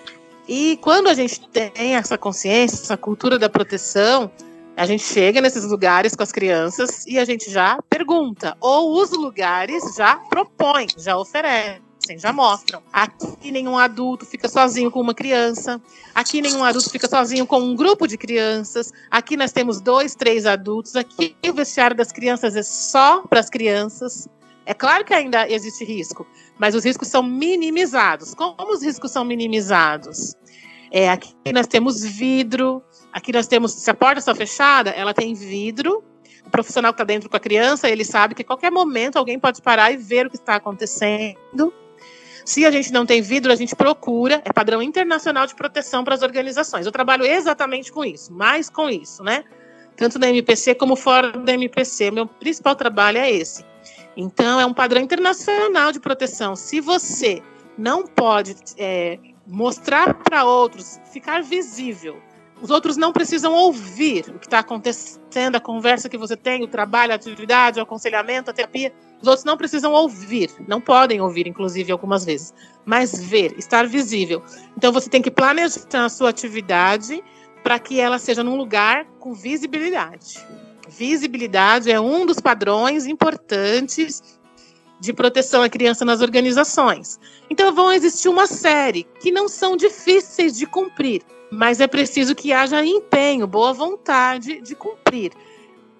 E quando a gente tem essa consciência, essa cultura da proteção, a gente chega nesses lugares com as crianças e a gente já pergunta, ou os lugares já propõem, já oferecem, já mostram. Aqui nenhum adulto fica sozinho com uma criança, aqui nenhum adulto fica sozinho com um grupo de crianças, aqui nós temos dois, três adultos, aqui o vestiário das crianças é só para as crianças. É claro que ainda existe risco, mas os riscos são minimizados. Como os riscos são minimizados? É, aqui nós temos vidro, aqui nós temos, se a porta está fechada, ela tem vidro, o profissional que está dentro com a criança, ele sabe que a qualquer momento alguém pode parar e ver o que está acontecendo. Se a gente não tem vidro, a gente procura, é padrão internacional de proteção para as organizações. Eu trabalho exatamente com isso, mais com isso, né? Tanto na M P C como fora da M P C. Meu principal trabalho é esse. Então, é um padrão internacional de proteção. Se você não pode é, mostrar para outros, ficar visível, os outros não precisam ouvir o que está acontecendo, a conversa que você tem, o trabalho, a atividade, o aconselhamento, a terapia. Os outros não precisam ouvir, não podem ouvir, inclusive, algumas vezes, mas ver, estar visível. Então, você tem que planejar a sua atividade para que ela seja num lugar com visibilidade. Visibilidade é um dos padrões importantes de proteção à criança nas organizações. Então, vão existir uma série que não são difíceis de cumprir, mas é preciso que haja empenho, boa vontade de cumprir.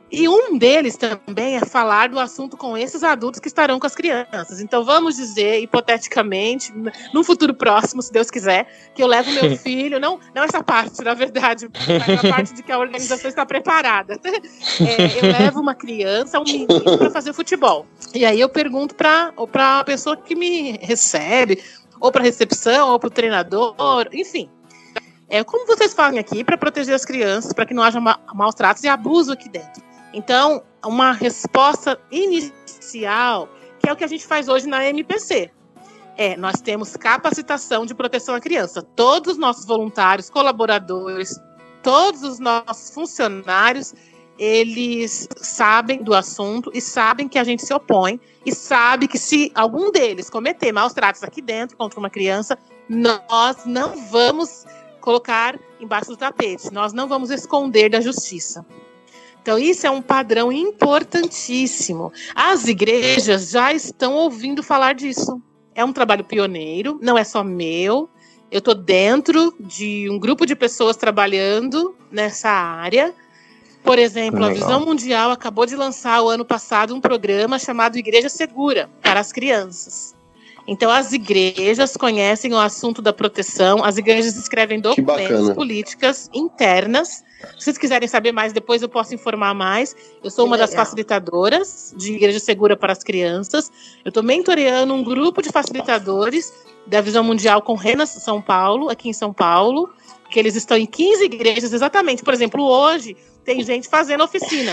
E um deles também é falar do assunto com esses adultos que estarão com as crianças. Então, vamos dizer, hipoteticamente, num futuro próximo, se Deus quiser, que eu levo meu filho, não, não essa parte, na verdade, mas a parte de que a organização está preparada. É, eu levo uma criança, um menino, para fazer futebol. E aí eu pergunto para a pessoa que me recebe, ou para a recepção, ou para o treinador, enfim. É, como vocês fazem aqui para proteger as crianças, para que não haja ma- maus tratos e abuso aqui dentro? Então, uma resposta inicial, que é o que a gente faz hoje na M P C. É, nós temos capacitação de proteção à criança. Todos os nossos voluntários, colaboradores, todos os nossos funcionários, eles sabem do assunto e sabem que a gente se opõe e sabe que se algum deles cometer maus tratos aqui dentro contra uma criança, nós não vamos colocar embaixo do tapete, nós não vamos esconder da justiça. Então, isso é um padrão importantíssimo. As igrejas já estão ouvindo falar disso. É um trabalho pioneiro, não é só meu. Eu estou dentro de um grupo de pessoas trabalhando nessa área. Por exemplo, Legal. A Visão Mundial acabou de lançar, o ano passado, um programa chamado Igreja Segura para as crianças. Então, as igrejas conhecem o assunto da proteção, as igrejas escrevem documentos, políticas internas. Se vocês quiserem saber mais, depois eu posso informar mais. Eu sou uma das facilitadoras de Igreja Segura para as Crianças. Eu estou mentoreando um grupo de facilitadores da Visão Mundial com Renas São Paulo, aqui em São Paulo, que eles estão em quinze igrejas, exatamente. Por exemplo, hoje tem gente fazendo oficina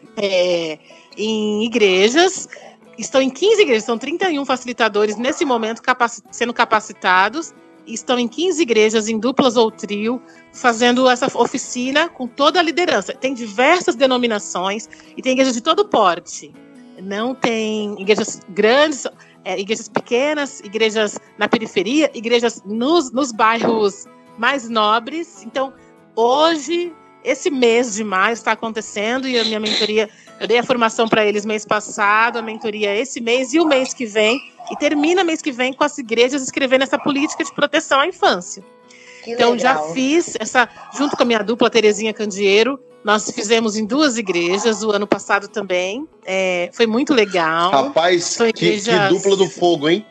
é, em igrejas. Estão em quinze igrejas, são trinta e um facilitadores nesse momento capaci- sendo capacitados. Estão em quinze igrejas, em duplas ou trio, fazendo essa oficina com toda a liderança. Tem diversas denominações e tem igrejas de todo porte. Não tem igrejas grandes, é, igrejas pequenas, igrejas na periferia, igrejas nos, nos bairros mais nobres. Então, hoje, esse mês de maio está acontecendo e a minha mentoria, eu dei a formação para eles mês passado, a mentoria esse mês e o mês que vem, e termina mês que vem com as igrejas escrevendo essa política de proteção à infância. Que então, legal. Já fiz essa, junto com a minha dupla Terezinha Candeeiro, nós fizemos em duas igrejas, o ano passado também, é, foi muito legal. Rapaz, igrejas... que, que dupla do fogo, hein?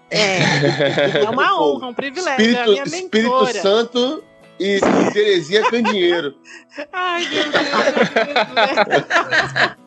É, é uma honra, um privilégio. Espírito, é a minha Espírito Santo e Terezinha Candeeiro. Ai, meu Deus.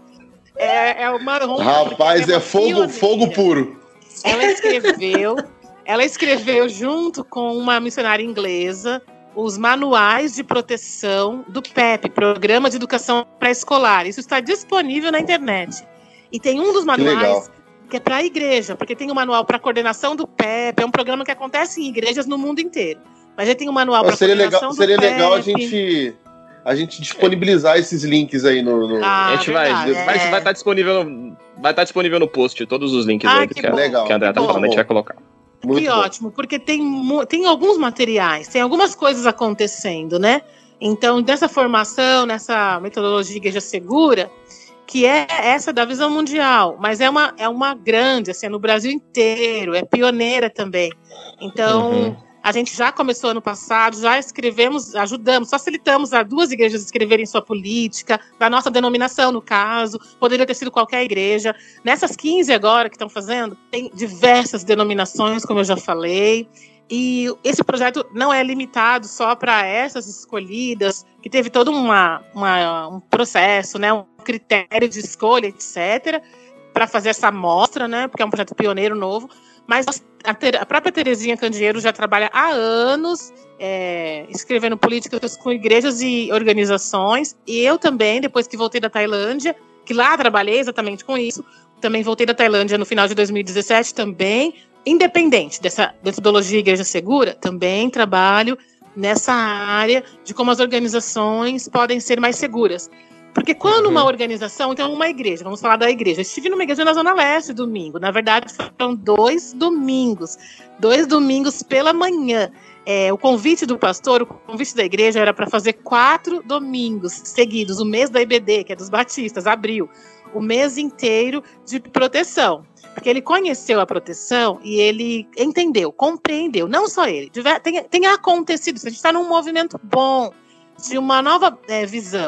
É, é uma honra. Rapaz, é, é fogo, fogo puro. Ela escreveu, ela escreveu junto com uma missionária inglesa os manuais de proteção do P E P, Programa de Educação Pré-Escolar. Isso está disponível na internet. E tem um dos manuais que, que é para a igreja, porque tem um manual para coordenação do P E P, é um programa que acontece em igrejas no mundo inteiro. Mas aí tem um manual para coordenação legal, seria do P E P. Seria legal a gente... a gente disponibilizar esses links aí no... no... Ah, a gente verdade, vai, é. vai, vai estar disponível no, vai estar disponível no post, todos os links ah, aí que, que, a, legal, que a André tá falando, a gente vai colocar. Muito que bom. Ótimo, porque tem, tem alguns materiais, tem algumas coisas acontecendo, né? Então, nessa formação, nessa metodologia de Igreja Segura, que é essa da Visão Mundial, mas é uma, é uma grande, assim, é no Brasil inteiro, é pioneira também. Então... Uhum. A gente já começou ano passado, já escrevemos, ajudamos, facilitamos a duas igrejas escreverem sua política, da nossa denominação, no caso, poderia ter sido qualquer igreja. Nessas quinze agora que estão fazendo, tem diversas denominações, como eu já falei, e esse projeto não é limitado só para essas escolhidas, que teve todo uma, uma, um processo, né, um critério de escolha, etcétera, para fazer essa amostra, né, porque é um projeto pioneiro novo. Mas a, ter, a própria Terezinha Candeeiro já trabalha há anos é, escrevendo políticas com igrejas e organizações. E eu também, depois que voltei da Tailândia, que lá trabalhei exatamente com isso, também voltei da Tailândia no final de dois mil e dezessete também, independente dessa metodologia Igreja Segura, também trabalho nessa área de como as organizações podem ser mais seguras. Porque quando uhum. uma organização, então uma igreja, vamos falar da igreja. Eu estive numa igreja na Zona Leste domingo. Na verdade, foram dois domingos. Dois domingos pela manhã. É, o convite do pastor, o convite da igreja era para fazer quatro domingos seguidos. O mês da I B D, que é dos batistas, abril. O mês inteiro de proteção. Porque ele conheceu a proteção e ele entendeu, compreendeu. Não só ele. Tem, tem acontecido. A gente está num movimento bom, de uma nova é, visão.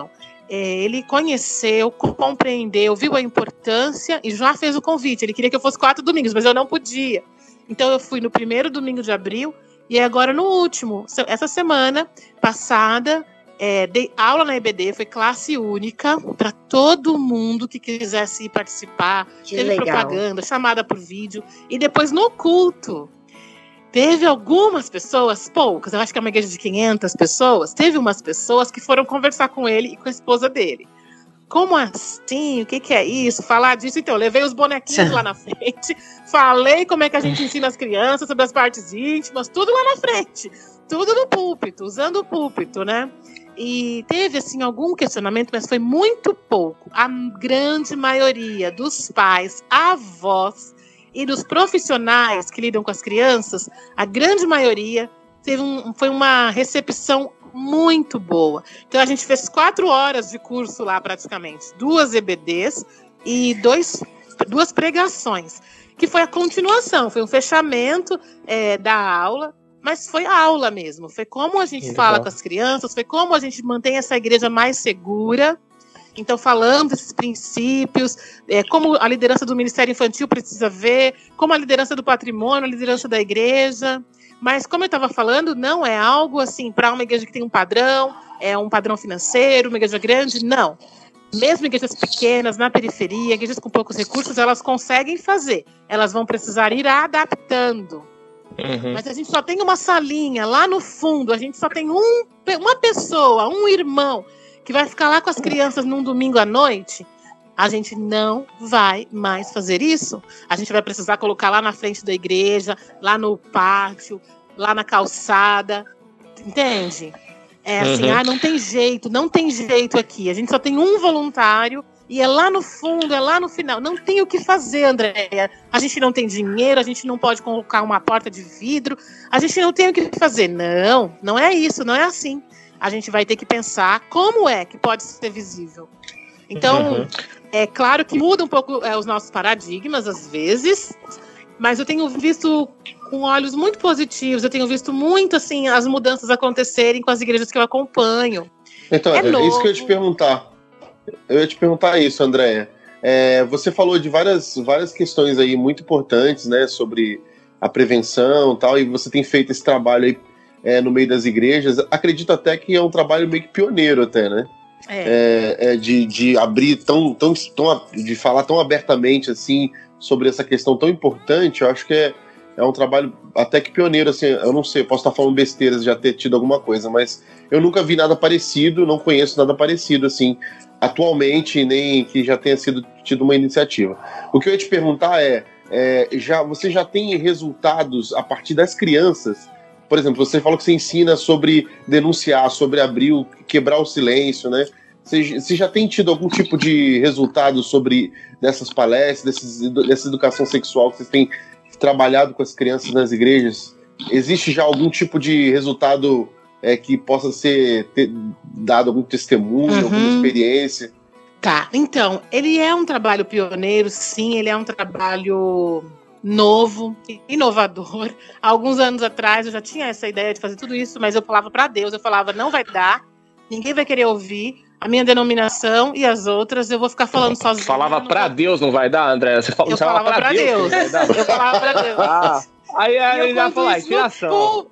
é, ele conheceu, compreendeu, viu a importância e já fez o convite. Ele queria que eu fosse quatro domingos, mas eu não podia. Então eu fui no primeiro domingo de abril e agora no último. Essa semana passada, é, dei aula na E B D, foi classe única para todo mundo que quisesse ir participar. Que teve legal. propaganda, chamada por vídeo. E depois no culto, teve algumas pessoas, poucas, eu acho que é uma igreja de quinhentas pessoas, teve umas pessoas que foram conversar com ele e com a esposa dele. Como assim? O que, que é isso? Falar disso? Então, eu levei os bonequinhos lá na frente, falei como é que a gente ensina as crianças sobre as partes íntimas, tudo lá na frente, tudo no púlpito, usando o púlpito, né? E teve, assim, algum questionamento, mas foi muito pouco. A grande maioria dos pais, avós e dos profissionais que lidam com as crianças, a grande maioria teve um, foi uma recepção muito boa. Então a gente fez quatro horas de curso lá praticamente, duas E B Ds e dois, duas pregações, que foi a continuação, foi um fechamento é, da aula, mas foi aula mesmo, foi como a gente Legal. fala com as crianças, foi como a gente mantém essa igreja mais segura. Então, falando desses princípios, é, como a liderança do Ministério Infantil precisa ver, como a liderança do patrimônio, a liderança da igreja. Mas, como eu estava falando, não é algo assim para uma igreja que tem um padrão, é um padrão financeiro, uma igreja grande, não. Mesmo igrejas pequenas, na periferia, igrejas com poucos recursos, elas conseguem fazer. Elas vão precisar ir adaptando. Uhum. Mas a gente só tem uma salinha lá no fundo, a gente só tem um, uma pessoa, um irmão, que vai ficar lá com as crianças num domingo à noite. A gente não vai mais fazer isso. A gente vai precisar colocar lá na frente da igreja, lá no pátio, lá na calçada. Entende? É assim, uhum. ah, não tem jeito, não tem jeito aqui. A gente só tem um voluntário e é lá no fundo, é lá no final. Não tem o que fazer, Andréia. A gente não tem dinheiro, a gente não pode colocar uma porta de vidro. A gente não tem o que fazer. Não, não é isso, não é assim. A gente vai ter que pensar como é que pode ser visível. Então, uhum. é claro que muda um pouco é, os nossos paradigmas, às vezes, mas eu tenho visto com olhos muito positivos, eu tenho visto muito, assim, as mudanças acontecerem com as igrejas que eu acompanho. Então, é, é isso que eu ia te perguntar. Eu ia te perguntar isso, Andréia. É, você falou de várias, várias questões aí muito importantes, né, sobre a prevenção e tal, e você tem feito esse trabalho aí É, no meio das igrejas. Acredito até que é um trabalho meio que pioneiro até, né? É. É, é de, de abrir tão, tão, tão, de falar tão abertamente assim sobre essa questão tão importante. Eu acho que é, é um trabalho até que pioneiro, assim. Eu não sei, eu posso estar falando besteiras, já ter tido alguma coisa, mas eu nunca vi nada parecido, não conheço nada parecido assim atualmente, nem que já tenha sido tido uma iniciativa. O que eu ia te perguntar é, é já, você já tem resultados a partir das crianças? Por exemplo, você falou que você ensina sobre denunciar, sobre abrir, o, quebrar o silêncio, né? Você, você já tem tido algum tipo de resultado sobre dessas palestras, desses, dessa educação sexual que vocês têm trabalhado com as crianças nas igrejas? Existe já algum tipo de resultado é, que possa ser ter dado algum testemunho, uhum. alguma experiência? Tá, então, ele é um trabalho pioneiro, sim, ele é um trabalho novo, inovador. Há alguns anos atrás eu já tinha essa ideia de fazer tudo isso, mas eu falava para Deus, eu falava, não vai dar, ninguém vai querer ouvir a minha denominação e as outras, eu vou ficar falando sozinha. Falava para vou... Deus, não vai dar, André? Você falava, eu falava para Deus, Deus. Eu falava para Deus. Ah. Aí ele já falou, tiração.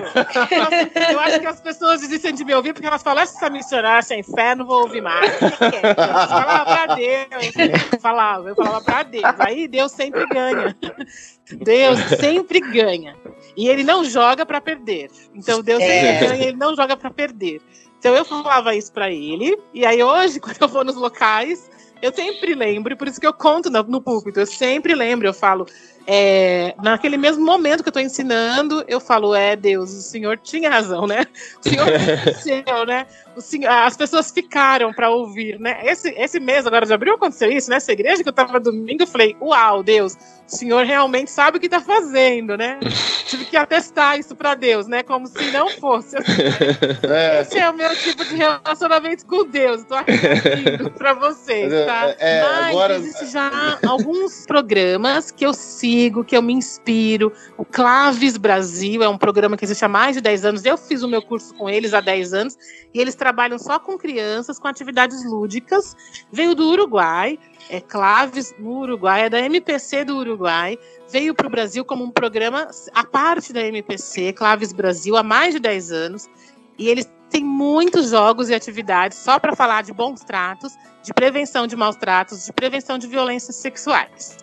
Eu acho que as pessoas desistem de me ouvir porque elas falam, essa missionária sem fé, não vou ouvir mais. O que que é? Eu falava pra Deus. Eu falava, eu falava pra Deus. Aí Deus sempre ganha. Deus sempre ganha. E ele não joga pra perder. Então Deus sempre é. ganha, ele não joga pra perder. Então eu falava isso pra ele. E aí hoje, quando eu vou nos locais, eu sempre lembro, por isso que eu conto no, no púlpito, eu sempre lembro, eu falo, é, naquele mesmo momento que eu estou ensinando, eu falo, é, Deus, o Senhor tinha razão, né? O Senhor aconteceu, né? O senhor, as pessoas ficaram para ouvir, né? Esse, esse mês, agora de abril, aconteceu isso, nessa igreja que eu estava domingo, eu falei, uau, Deus, o Senhor realmente sabe o que está fazendo, né? Tive que atestar isso para Deus, né? Como se não fosse assim, né? Esse é o meu tipo de relacionamento com Deus. Estou aqui para vocês, tá? É, é, Mas agora... existe já alguns programas que eu sigo, que eu me inspiro. O Claves Brasil é um programa que existe há mais de dez anos. Eu fiz o meu curso com eles há dez anos e eles trabalham só com crianças, com atividades lúdicas. Veio do Uruguai, é Claves no Uruguai, é da M P C do Uruguai. Veio para o Brasil como um programa à parte da M P C, Claves Brasil, há mais de dez anos. E eles têm muitos jogos e atividades só para falar de bons tratos, de prevenção de maus tratos, de prevenção de violências sexuais.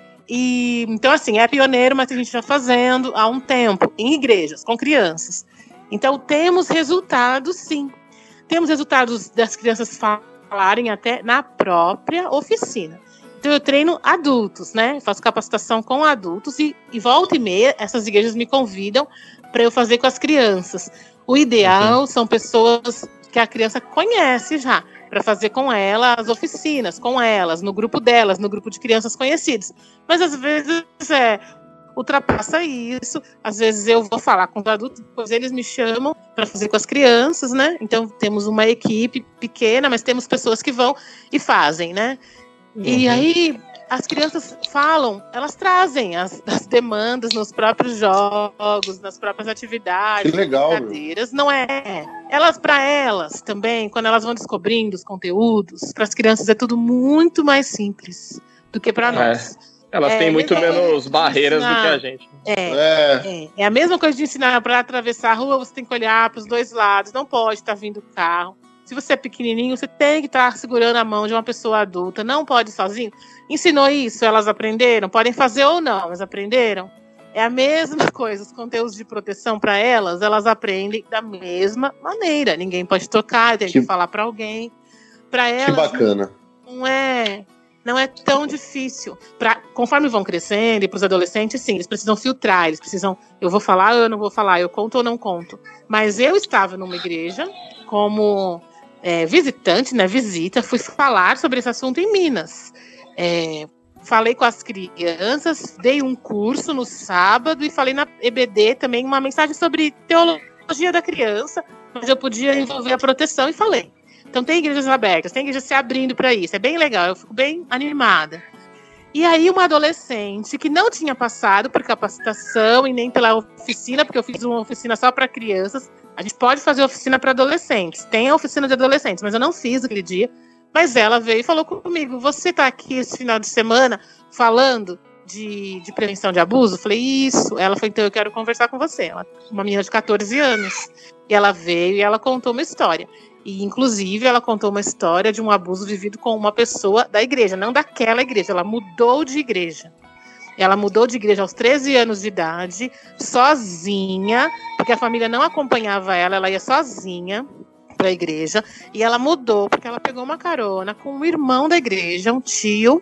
E, então, assim, é pioneiro, mas a gente já fazendo há um tempo, em igrejas, com crianças. Então, temos resultados, sim. Temos resultados das crianças falarem até na própria oficina. Então, eu treino adultos, né? Faço capacitação com adultos e, e volta e meia, essas igrejas me convidam para eu fazer com as crianças. O ideal uhum. são pessoas que a criança conhece já, para fazer com ela as oficinas, com elas, no grupo delas, no grupo de crianças conhecidas. Mas, às vezes, é... ultrapassa isso, às vezes eu vou falar com os adultos, depois eles me chamam para fazer com as crianças, né? Então temos uma equipe pequena, mas temos pessoas que vão e fazem, né? Uhum. E aí as crianças falam, elas trazem as, as demandas nos próprios jogos, nas próprias atividades, que legal, brincadeiras, não é? Elas, para elas também, quando elas vão descobrindo os conteúdos, para as crianças é tudo muito mais simples do que para é. nós. Elas é, têm muito menos barreiras ensinar, do que a gente. É, é. É, é a mesma coisa de ensinar para atravessar a rua, você tem que olhar para os dois lados, não pode estar vindo carro. Se você é pequenininho, você tem que estar segurando a mão de uma pessoa adulta, não pode ir sozinho. Ensinou isso, elas aprenderam? Podem fazer ou não, mas aprenderam? É a mesma coisa, os conteúdos de proteção para elas, elas aprendem da mesma maneira. Ninguém pode tocar, tem que, que falar para alguém. Para elas, que bacana. Não é... Não é tão difícil. Pra, conforme vão crescendo, e para os adolescentes, sim, eles precisam filtrar, eles precisam, eu vou falar ou eu não vou falar, eu conto ou não conto. Mas eu estava numa igreja como é, visitante, né, visita, fui falar sobre esse assunto em Minas. É, falei com as crianças, dei um curso no sábado e falei na E B D também uma mensagem sobre teologia da criança, onde eu podia envolver a proteção e falei. Então tem igrejas abertas, tem igrejas se abrindo para isso, é bem legal, eu fico bem animada. E aí uma adolescente que não tinha passado por capacitação e nem pela oficina, porque eu fiz uma oficina só para crianças, a gente pode fazer oficina para adolescentes, tem a oficina de adolescentes, mas eu não fiz aquele dia, mas ela veio e falou comigo, você está aqui esse final de semana falando de, de prevenção de abuso? Eu falei, isso. Ela falou, então eu quero conversar com você. Ela, uma menina de catorze anos. E ela veio e ela contou uma história. E, inclusive, ela contou uma história de um abuso vivido com uma pessoa da igreja, não daquela igreja. Ela mudou de igreja. Ela mudou de igreja aos treze anos de idade, sozinha, porque a família não acompanhava ela, ela ia sozinha para a igreja. E ela mudou porque ela pegou uma carona com um irmão da igreja, um tio,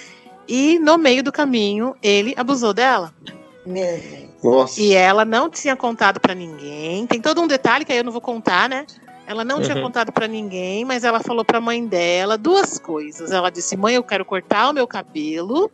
e no meio do caminho ele abusou dela. Nossa. E ela não tinha contado para ninguém. Tem todo um detalhe que aí eu não vou contar, né? Ela não uhum. tinha contado para ninguém, mas ela falou para a mãe dela duas coisas. Ela disse, mãe, eu quero cortar o meu cabelo.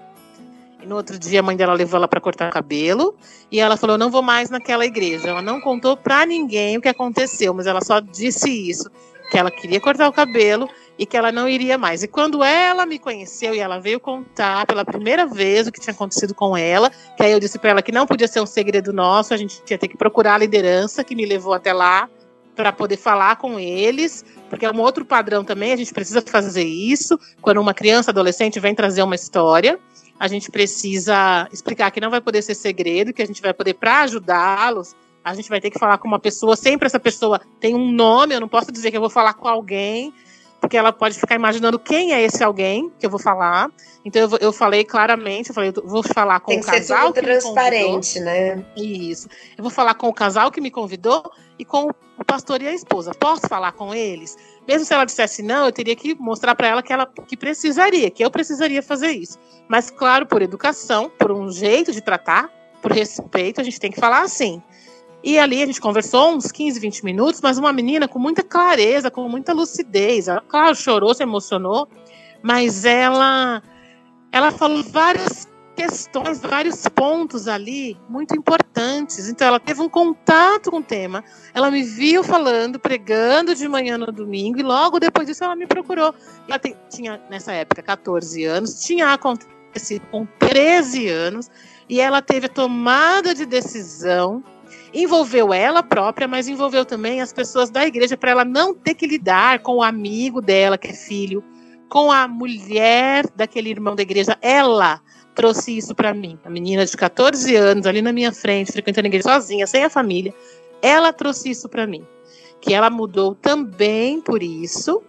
E no outro dia a mãe dela levou ela para cortar o cabelo. E ela falou, não vou mais naquela igreja. Ela não contou para ninguém o que aconteceu, mas ela só disse isso, que ela queria cortar o cabelo e que ela não iria mais. E quando ela me conheceu e ela veio contar pela primeira vez o que tinha acontecido com ela, que aí eu disse para ela que não podia ser um segredo nosso, a gente tinha ter que procurar a liderança que me levou até lá para poder falar com eles, porque é um outro padrão também, a gente precisa fazer isso. Quando uma criança, adolescente vem trazer uma história, a gente precisa explicar que não vai poder ser segredo, que a gente vai poder, para ajudá-los, a gente vai ter que falar com uma pessoa, sempre essa pessoa tem um nome, eu não posso dizer que eu vou falar com alguém, porque ela pode ficar imaginando quem é esse alguém que eu vou falar. Então eu, eu falei claramente, eu falei, eu vou falar com tem o casal que, que ser tudo transparente, né? Isso. Eu vou falar com o casal que me convidou e com o pastor e a esposa. Posso falar com eles? Mesmo se ela dissesse não, eu teria que mostrar para ela que ela que precisaria, que eu precisaria fazer isso. Mas claro, por educação, por um jeito de tratar, por respeito, a gente tem que falar assim. E ali a gente conversou uns quinze, vinte minutos, mas uma menina com muita clareza, com muita lucidez. Ela, claro, chorou, se emocionou, mas ela, ela falou várias questões, vários pontos ali muito importantes. Então ela teve um contato com o tema, ela me viu falando, pregando de manhã no domingo, e logo depois disso ela me procurou. Ela tem, tinha, nessa época, catorze anos, tinha acontecido com treze anos, e ela teve a tomada de decisão envolveu ela própria, mas envolveu também as pessoas da igreja, para ela não ter que lidar com o amigo dela, que é filho, com a mulher daquele irmão da igreja. Ela trouxe isso para mim, a menina de catorze anos, ali na minha frente, frequentando a igreja sozinha, sem a família. Ela trouxe isso para mim, que ela mudou também por isso,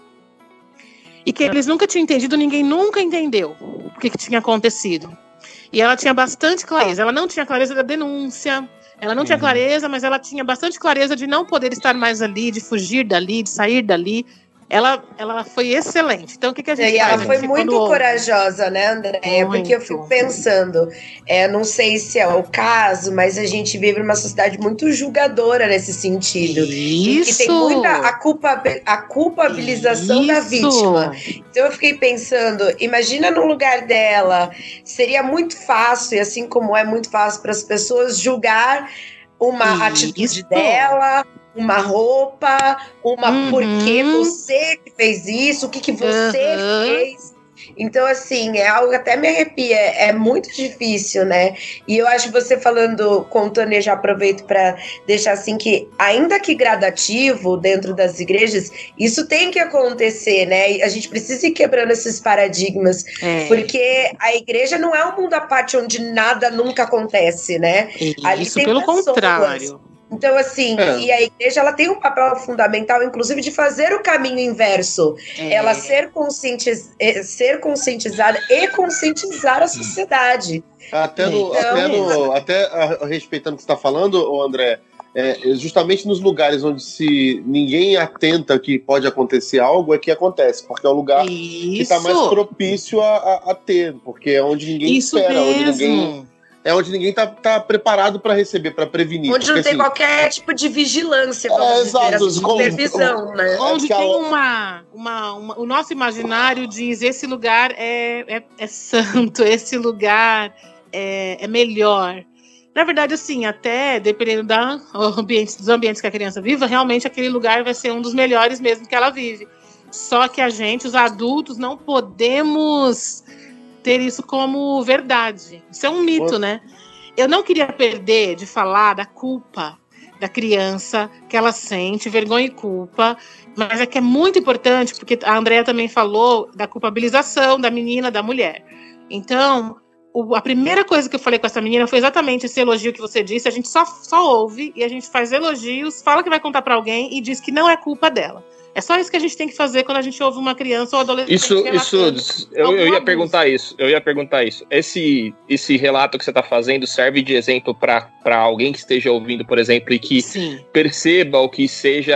e que eles nunca tinham entendido, ninguém nunca entendeu o que, que tinha acontecido. E ela tinha bastante clareza, ela não tinha clareza da denúncia, ela não tinha clareza, mas ela tinha bastante clareza de não poder estar mais ali, de fugir dali, de sair dali. Ela, ela foi excelente. Então, o que, que a gente e faz? ela foi muito corajosa, né, Andréia? Porque eu fico pensando, é, não sei se é o caso, mas a gente vive numa sociedade muito julgadora nesse sentido. Isso! Que tem muita a, culpa, a culpabilização Isso. da vítima. Então, eu fiquei pensando, imagina no lugar dela, seria muito fácil, e assim como é muito fácil para as pessoas julgar uma Isso. atitude dela, uma roupa, uma uhum. porque você que fez isso, o que, que você uhum. fez. Então, assim, é algo que até me arrepia, é muito difícil, né? E eu acho que você falando, contando, eu já aproveito para deixar assim que, ainda que gradativo dentro das igrejas, isso tem que acontecer, né? A gente precisa ir quebrando esses paradigmas, é. porque a igreja não é um mundo à parte onde nada nunca acontece, né? Isso, ali tem pelo pessoas. contrário. Então, assim, é. e a igreja ela tem um papel fundamental, inclusive, de fazer o caminho inverso. É. Ela ser, conscientiz... ser conscientizada e conscientizar a sociedade. Até, no, então, até, no, até a, respeitando o que você está falando, André, é, justamente nos lugares onde se ninguém atenta que pode acontecer algo, é que acontece, porque é o lugar Isso. que está mais propício a, a, a ter, porque é onde ninguém Isso espera, mesmo. onde ninguém... É onde ninguém tá, tá preparado para receber, para prevenir. Onde porque, não tem assim, qualquer tipo de vigilância, vamos é, dizer, exato, assim, supervisão, como, né? Onde tem uma, uma, uma... O nosso imaginário diz, esse lugar é, é, é santo, esse lugar é, é melhor. Na verdade, assim, até dependendo da ambiente, dos ambientes que a criança viva, realmente aquele lugar vai ser um dos melhores mesmo que ela vive. Só que a gente, os adultos, não podemos... ter isso como verdade. Isso é um mito, né? Eu não queria perder de falar da culpa da criança, que ela sente vergonha e culpa, mas é que é muito importante, porque a Andréia também falou da culpabilização da menina, da mulher. Então, o, a primeira coisa que eu falei com essa menina foi exatamente esse elogio que você disse. A gente só, só ouve e a gente faz elogios, fala que vai contar para alguém e diz que não é culpa dela. É só isso que a gente tem que fazer quando a gente ouve uma criança ou adolescente. Isso, isso eu, eu ia abuso. perguntar isso. Eu ia perguntar isso. Esse, esse relato que você está fazendo serve de exemplo para alguém que esteja ouvindo, por exemplo, e que Sim. perceba ou que seja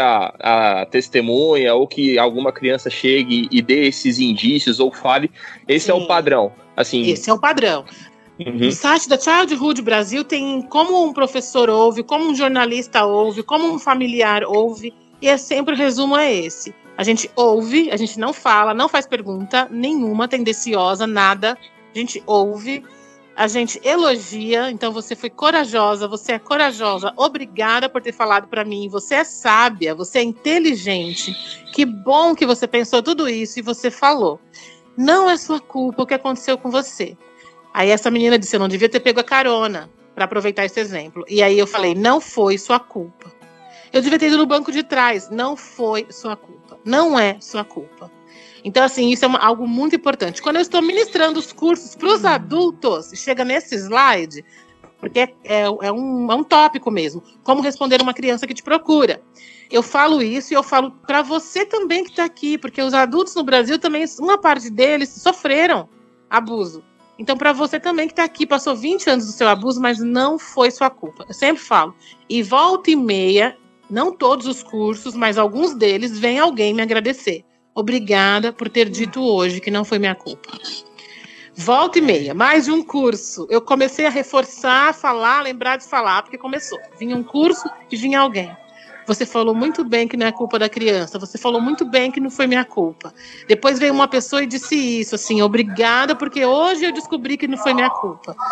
a testemunha ou que alguma criança chegue e dê esses indícios ou fale. Esse Sim. é o padrão. Assim. Esse é o padrão. Uhum. O site da Childhood Brasil tem como um professor ouve, como um jornalista ouve, como um familiar ouve. E é sempre o resumo é esse. A gente ouve, a gente não fala, não faz pergunta nenhuma, tendenciosa, nada. A gente ouve, a gente elogia. Então você foi corajosa, você é corajosa. Obrigada por ter falado para mim. Você é sábia, você é inteligente. Que bom que você pensou tudo isso e você falou. Não é sua culpa o que aconteceu com você. Aí essa menina disse, eu não devia ter pego a carona, para aproveitar esse exemplo. E aí eu falei, não foi sua culpa. Eu devia ter ido no banco de trás. Não foi sua culpa. Não é sua culpa. Então, assim, isso é uma, algo muito importante. Quando eu estou ministrando os cursos para os adultos, chega nesse slide, porque é, é, é, um, é um tópico mesmo. Como responder uma criança que te procura. Eu falo isso e eu falo para você também que está aqui, porque os adultos no Brasil também, uma parte deles sofreram abuso. Então, para você também que está aqui, passou vinte anos do seu abuso, mas não foi sua culpa. Eu sempre falo. E volta e meia... Não todos os cursos, mas alguns deles, vem alguém me agradecer. Obrigada por ter dito hoje que não foi minha culpa. Volta e meia, mais de um curso. Eu comecei a reforçar, falar, lembrar de falar, porque começou. Vinha um curso e vinha alguém. Você falou muito bem que não é culpa da criança. Você falou muito bem que não foi minha culpa. Depois veio uma pessoa e disse isso, assim, obrigada, porque hoje eu descobri que não foi minha culpa.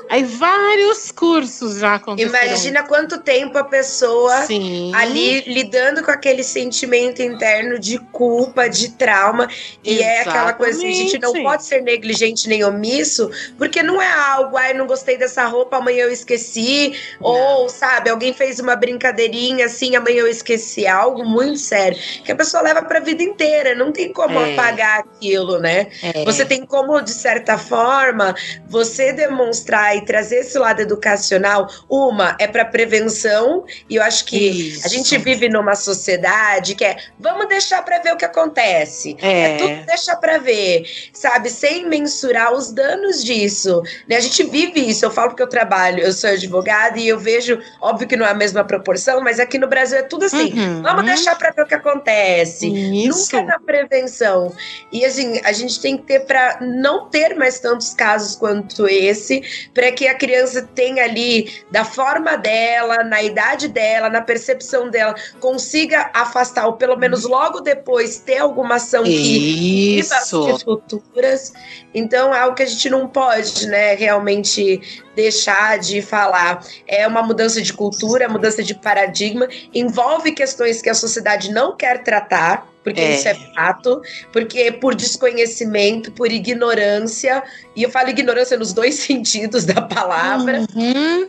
Aí vários cursos já aconteceram. Imagina quanto tempo a pessoa Sim. ali lidando com aquele sentimento interno de culpa, de trauma. E Exatamente. É aquela coisa assim, a gente não pode ser negligente nem omisso, porque não é algo, ai, não gostei dessa roupa, amanhã eu esqueci. Não. Ou, sabe, alguém fez uma brincadeirinha assim, amanhã eu esqueci. Algo muito sério, que a pessoa leva pra vida inteira. Não tem como é. apagar aquilo, né? É. Você tem como, de certa forma, você demonstrar e trazer esse lado educacional. Uma é para prevenção, e eu acho que Isso. a gente vive numa sociedade que é vamos deixar para ver o que acontece, é, é tudo deixar para ver, sabe, sem mensurar os danos disso, né? A gente vive isso. Eu falo porque eu trabalho, eu sou advogada e eu vejo, óbvio que não é a mesma proporção, mas aqui no Brasil é tudo assim, uhum. vamos deixar para ver o que acontece. Isso. Nunca na prevenção. E assim, a gente tem que ter para não ter mais tantos casos quanto esse, para que a criança tenha ali, da forma dela, na idade dela, na percepção dela, consiga afastar, ou pelo menos logo depois ter alguma ação que viva as futuras. Então é algo que a gente não pode, né, realmente deixar de falar. É uma mudança de cultura, mudança de paradigma, envolve questões que a sociedade não quer tratar, porque é. isso é fato, porque por desconhecimento, por ignorância, e eu falo ignorância nos dois sentidos da palavra, uhum.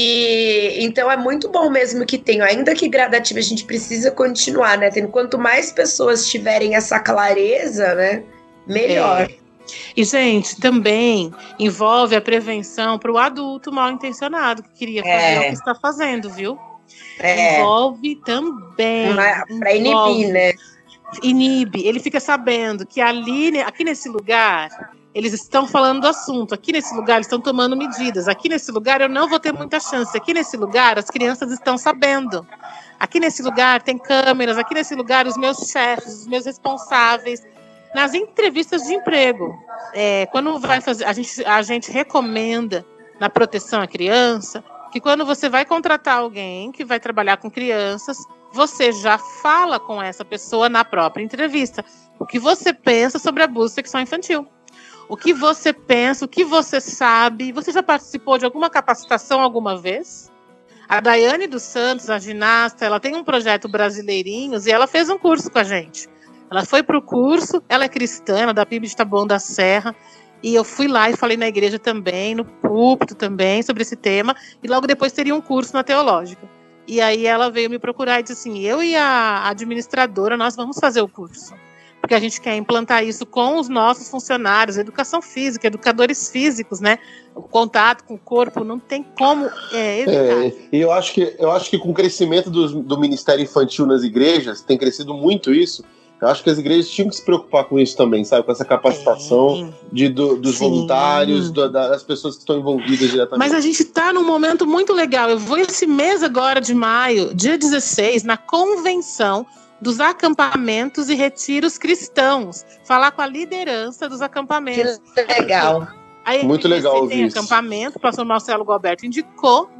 E então é muito bom mesmo que tenha, ainda que gradativo, a gente precisa continuar, né? Tendo, quanto mais pessoas tiverem essa clareza, né, melhor. É. E, gente, também envolve a prevenção para o adulto mal intencionado que queria fazer é. o que está fazendo, viu? É. Envolve também. Para inibir, né? Inibe. Ele fica sabendo que ali, aqui nesse lugar, eles estão falando do assunto. Aqui nesse lugar, eles estão tomando medidas. Aqui nesse lugar, eu não vou ter muita chance. Aqui nesse lugar, as crianças estão sabendo. Aqui nesse lugar, tem câmeras. Aqui nesse lugar, os meus chefes, os meus responsáveis. Nas entrevistas de emprego, é, quando vai fazer, a gente, a gente recomenda na proteção à criança que quando você vai contratar alguém que vai trabalhar com crianças, você já fala com essa pessoa na própria entrevista o que você pensa sobre abuso sexual infantil. O que você pensa, o que você sabe. Você já participou de alguma capacitação alguma vez? A Daiane dos Santos, a ginasta, ela tem um projeto Brasileirinhos e ela fez um curso com a gente. Ela foi para o curso, ela é cristã, ela é da P I B de Taboão da Serra, e eu fui lá e falei na igreja também, no púlpito também, sobre esse tema, e logo depois teria um curso na Teológica. E aí ela veio me procurar e disse assim, eu e a administradora, nós vamos fazer o curso, porque a gente quer implantar isso com os nossos funcionários, educação física, educadores físicos, né? O contato com o corpo não tem como é, evitar. É, e eu acho que, eu acho que com o crescimento do, do Ministério Infantil nas igrejas, tem crescido muito isso. Eu acho que as igrejas tinham que se preocupar com isso também, sabe? Com essa capacitação de, do, dos Sim. voluntários, do, das pessoas que estão envolvidas diretamente. Mas a gente está num momento muito legal. Eu vou esse mês agora de maio, dia dezesseis, na convenção dos acampamentos e retiros cristãos. Falar com a liderança dos acampamentos. Que legal. Aí, muito legal ouvir tem isso. Acampamento, o pastor Marcelo Galberto indicou,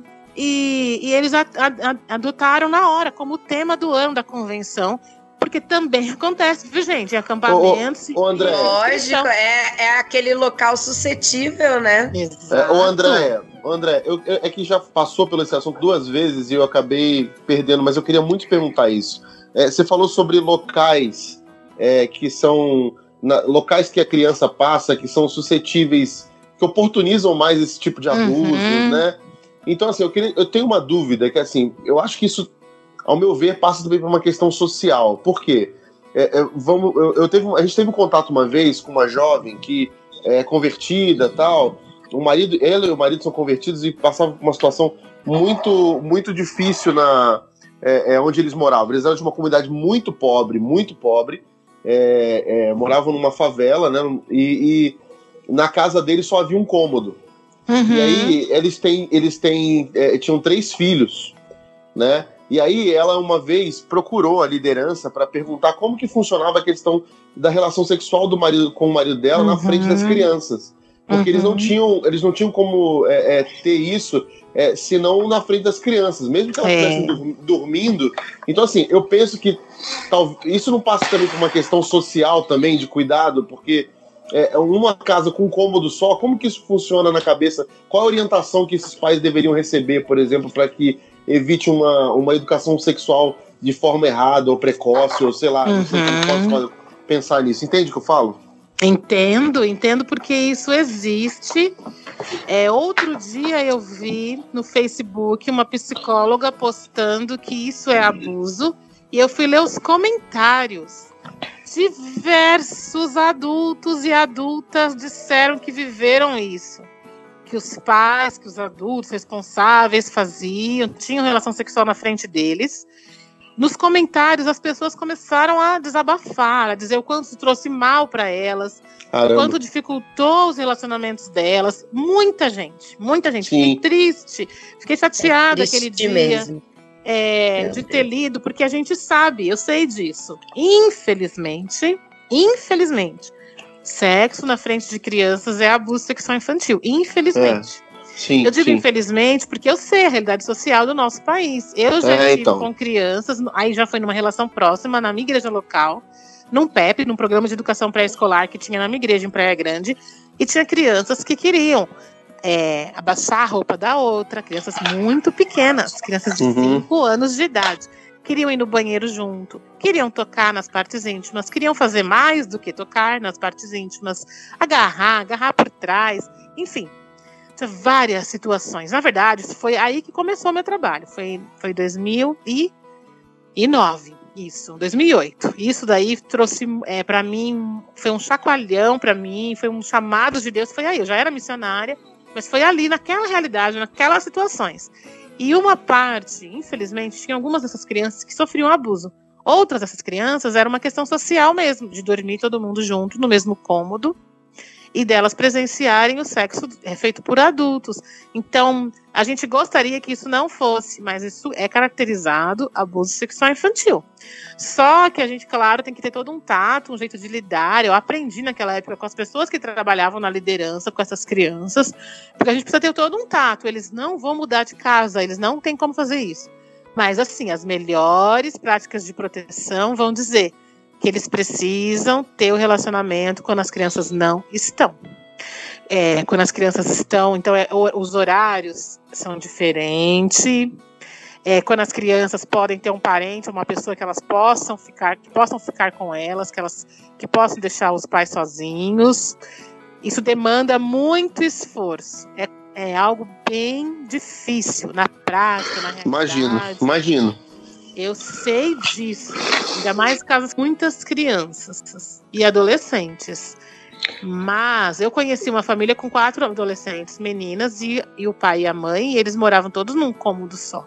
e, e eles a, a, a, adotaram na hora como tema do ano da convenção. Porque também acontece, viu, gente? Em acampamentos. Ô, ô, André. Lógico, é, é aquele local suscetível, né? É, ô, André, ô, André eu, eu, é que já passou pelo esse assunto duas vezes e eu acabei perdendo, mas eu queria muito perguntar isso. É, você falou sobre locais é, que são. Na, locais que a criança passa, que são suscetíveis, que oportunizam mais esse tipo de abuso, uhum. né? Então, assim, eu, queria, eu tenho uma dúvida, que assim, eu acho que isso, ao meu ver, passa também por uma questão social. Por quê? É, é, vamos, eu, eu teve, a gente teve um contato uma vez com uma jovem que é convertida e tal. O marido, ela e o marido são convertidos e passavam por uma situação muito, muito difícil na, é, é, onde eles moravam. Eles eram de uma comunidade muito pobre, muito pobre. É, é, moravam numa favela, né? E, e na casa deles só havia um cômodo. Uhum. E aí eles têm, eles têm, é, tinham três filhos, né? E aí ela uma vez procurou a liderança para perguntar como que funcionava a questão da relação sexual do marido com o marido dela, uhum. na frente das crianças. Porque uhum. eles não tinham, eles não tinham como é, é, ter isso é, senão na frente das crianças, mesmo que elas é. estivessem dormindo. Então, assim, eu penso que tal, isso não passa também por uma questão social também, de cuidado, porque é, uma casa com um cômodo só, como que isso funciona na cabeça? Qual a orientação que esses pais deveriam receber, por exemplo, para que evite uma, uma educação sexual de forma errada ou precoce, ou sei lá, uhum. não sei como posso pensar nisso. Entende o que eu falo? Entendo, entendo porque isso existe. É, outro dia eu vi no Facebook uma psicóloga postando que isso é abuso e eu fui ler os comentários. Diversos adultos e adultas disseram que viveram isso. Que os pais, que os adultos responsáveis faziam, tinham relação sexual na frente deles. Nos comentários, as pessoas começaram a desabafar, a dizer o quanto isso trouxe mal para elas, Caramba. o quanto dificultou os relacionamentos delas. Muita gente, muita gente. Sim. Fiquei triste, fiquei chateada é aquele dia mesmo. É, de ter lido, porque a gente sabe, eu sei disso. Infelizmente, infelizmente, sexo na frente de crianças é abuso sexual infantil. Infelizmente. É. Sim, eu digo sim. infelizmente porque eu sei a realidade social do nosso país. Eu já é, estive então. com crianças, aí já foi numa relação próxima, na minha igreja local, num P E P, num programa de educação pré-escolar que tinha na minha igreja em Praia Grande, e tinha crianças que queriam é, abaixar a roupa da outra, crianças muito pequenas, crianças de cinco uhum. anos de idade. Queriam ir no banheiro junto, queriam tocar nas partes íntimas, queriam fazer mais do que tocar nas partes íntimas, agarrar, agarrar por trás, enfim. Várias situações. Na verdade, foi aí que começou o meu trabalho. Foi em dois mil e nove, isso, dois mil e oito. Isso daí trouxe, é, para mim, foi um chacoalhão para mim, foi um chamado de Deus. Foi aí, eu já era missionária, mas foi ali, naquela realidade, naquelas situações. E uma parte, infelizmente, tinha algumas dessas crianças que sofriam abuso. Outras dessas crianças era uma questão social mesmo, de dormir todo mundo junto no mesmo cômodo, e delas presenciarem o sexo feito por adultos. Então, a gente gostaria que isso não fosse, mas isso é caracterizado abuso sexual infantil. Só que a gente, claro, tem que ter todo um tato, um jeito de lidar. Eu aprendi naquela época com as pessoas que trabalhavam na liderança com essas crianças, porque a gente precisa ter todo um tato. Eles não vão mudar de casa, eles não têm como fazer isso. Mas, assim, as melhores práticas de proteção vão dizer que eles precisam ter o relacionamento quando as crianças não estão. É, quando as crianças estão, então é, os horários são diferentes. É, quando as crianças podem ter um parente, uma pessoa que elas possam ficar, que possam ficar com elas, que elas que possam deixar os pais sozinhos. Isso demanda muito esforço. É, é algo bem difícil na prática, na realidade. Imagino, imagino. Eu sei disso, ainda mais casos com muitas crianças e adolescentes. Mas eu conheci uma família com quatro adolescentes, meninas, e, e o pai e a mãe, e eles moravam todos num cômodo só.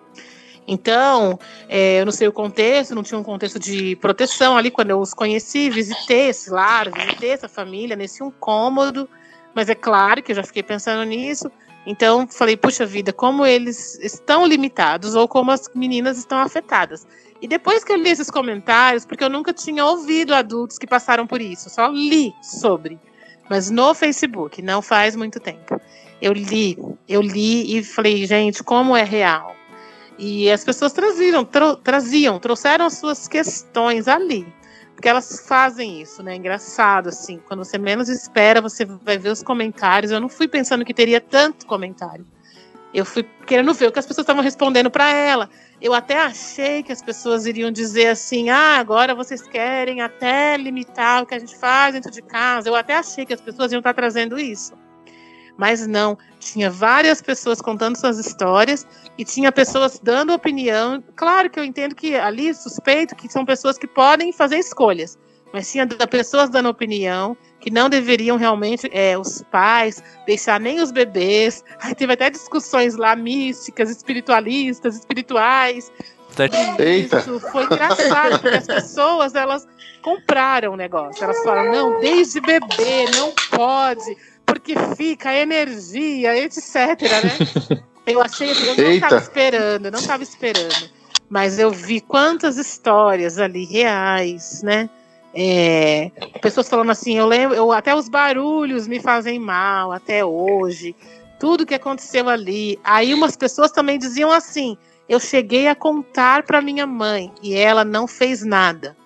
Então, é, eu não sei o contexto, não tinha um contexto de proteção ali. Quando eu os conheci, visitei esse lar, visitei essa família nesse um cômodo, mas é claro que eu já fiquei pensando nisso. Então, falei, puxa vida, como eles estão limitados ou como as meninas estão afetadas. E depois que eu li esses comentários, porque eu nunca tinha ouvido adultos que passaram por isso, só li sobre. Mas no Facebook, não faz muito tempo. Eu li, eu li e falei, gente, como é real? E as pessoas traziam, tro, traziam, trouxeram as suas questões ali. Porque elas fazem isso, né? Engraçado, assim. Quando você menos espera, você vai ver os comentários. Eu não fui pensando que teria tanto comentário. Eu fui querendo ver o que as pessoas estavam respondendo para ela. Eu até achei que as pessoas iriam dizer assim, ah, agora vocês querem até limitar o que a gente faz dentro de casa. Eu até achei que as pessoas iam estar trazendo isso. Mas não, tinha várias pessoas contando suas histórias e tinha pessoas dando opinião. Claro que eu entendo que ali, suspeito que são pessoas que podem fazer escolhas, mas tinha pessoas dando opinião que não deveriam realmente, é, os pais, deixar nem os bebês. Aí teve até discussões lá místicas, espiritualistas, espirituais. Eita. Isso foi engraçado, porque as pessoas, elas compraram o negócio. Elas falaram, não, desde bebê, não pode, porque fica a energia, etcétera, né? Eu achei, eu não estava esperando, eu não estava esperando. Mas eu vi quantas histórias ali reais, né? É, pessoas falando assim, eu lembro, eu, até os barulhos me fazem mal, até hoje. Tudo que aconteceu ali. Aí umas pessoas também diziam assim, eu cheguei a contar para minha mãe e ela não fez nada.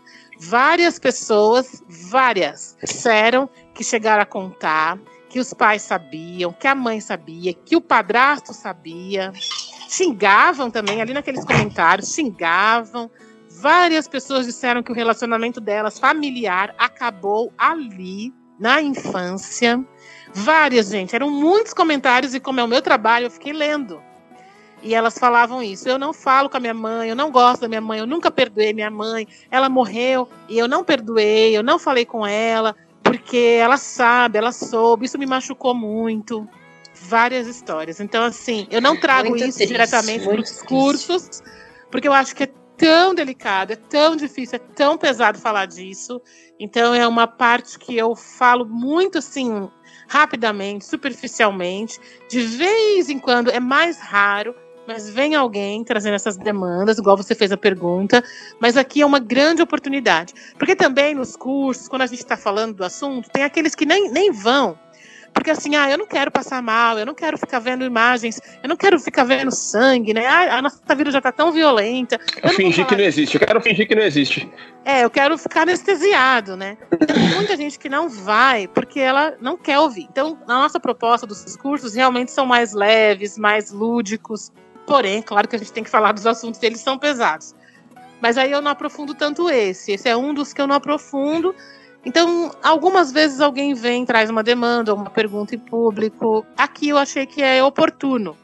Várias pessoas, várias, disseram que chegaram a contar, que os pais sabiam, que a mãe sabia, que o padrasto sabia. Xingavam também, ali naqueles comentários, xingavam. Várias pessoas disseram que o relacionamento delas, familiar, acabou ali, na infância. Várias, gente, eram muitos comentários, e como é o meu trabalho, eu fiquei lendo. E elas falavam isso: eu não falo com a minha mãe, eu não gosto da minha mãe, eu nunca perdoei minha mãe, ela morreu e eu não perdoei, eu não falei com ela, porque ela sabe, ela soube, isso me machucou muito. Várias histórias. Então, assim, eu não trago muito isso triste, diretamente para os discursos, porque eu acho que é tão delicado, é tão difícil, é tão pesado falar disso. Então, é uma parte que eu falo muito, assim, rapidamente, superficialmente. De vez em quando, é mais raro, mas vem alguém trazendo essas demandas, igual você fez a pergunta, mas aqui é uma grande oportunidade. Porque também nos cursos, quando a gente está falando do assunto, tem aqueles que nem, nem vão. Porque assim, ah, eu não quero passar mal, eu não quero ficar vendo imagens, eu não quero ficar vendo sangue, né? Ah, a nossa vida já está tão violenta. Eu, eu fingir que não existe, eu quero fingir que não existe. É, eu quero ficar anestesiado, né? Tem muita gente que não vai porque ela não quer ouvir. Então, a nossa proposta dos cursos realmente são mais leves, mais lúdicos. Porém, claro que a gente tem que falar dos assuntos, eles são pesados. Mas aí eu não aprofundo tanto esse. Esse é um dos que eu não aprofundo. Então, algumas vezes alguém vem, traz uma demanda, uma pergunta em público. Aqui eu achei que é oportuno.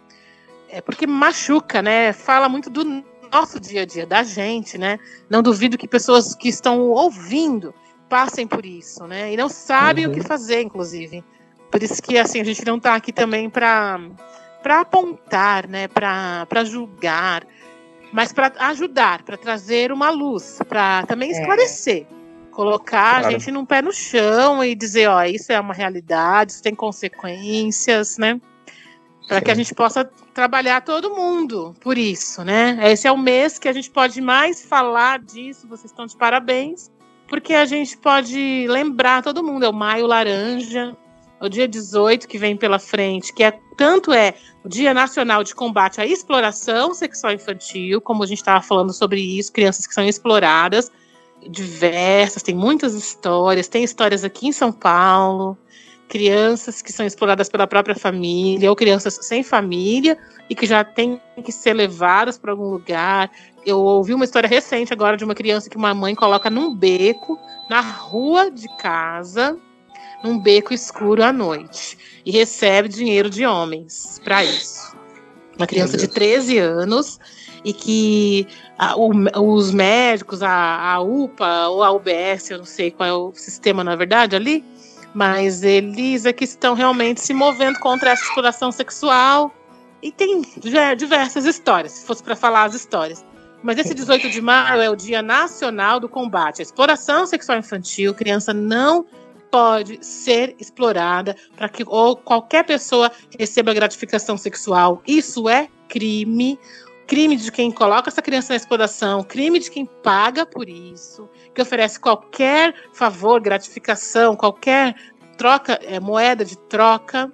É porque machuca, né? Fala muito do nosso dia a dia, da gente, né? Não duvido que pessoas que estão ouvindo passem por isso, né? E não sabem uhum. o que fazer, inclusive. Por isso que, assim, a gente não está aqui também para para apontar, né? Para julgar, mas para ajudar, para trazer uma luz, para também esclarecer. É. Colocar claro. A gente num pé no chão e dizer, ó, isso é uma realidade, isso tem consequências, né? Para que a gente possa trabalhar todo mundo por isso, né? Esse é o mês que a gente pode mais falar disso, vocês estão de parabéns, porque a gente pode lembrar todo mundo, é o Maio Laranja, é o dia dezoito que vem pela frente, que é, tanto é o Dia Nacional de Combate à Exploração Sexual Infantil, como a gente estava falando sobre isso, crianças que são exploradas, diversas, tem muitas histórias, tem histórias aqui em São Paulo, crianças que são exploradas pela própria família, ou crianças sem família, e que já têm que ser levadas para algum lugar. Eu ouvi uma história recente agora de uma criança que uma mãe coloca num beco, na rua de casa, num beco escuro à noite, e recebe dinheiro de homens para isso. Uma criança de treze anos, e que a, o, os médicos, a, a U P A ou a U B S, eu não sei qual é o sistema na verdade ali, mas eles é que estão realmente se movendo contra essa exploração sexual, e tem diversas histórias, se fosse para falar as histórias. Mas esse dezoito de maio é o Dia Nacional do Combate à Exploração Sexual Infantil. Criança não pode ser explorada para que ou qualquer pessoa receba gratificação sexual. Isso é crime. Crime de quem coloca essa criança na exploração, crime de quem paga por isso, que oferece qualquer favor, gratificação, qualquer troca, é, moeda de troca.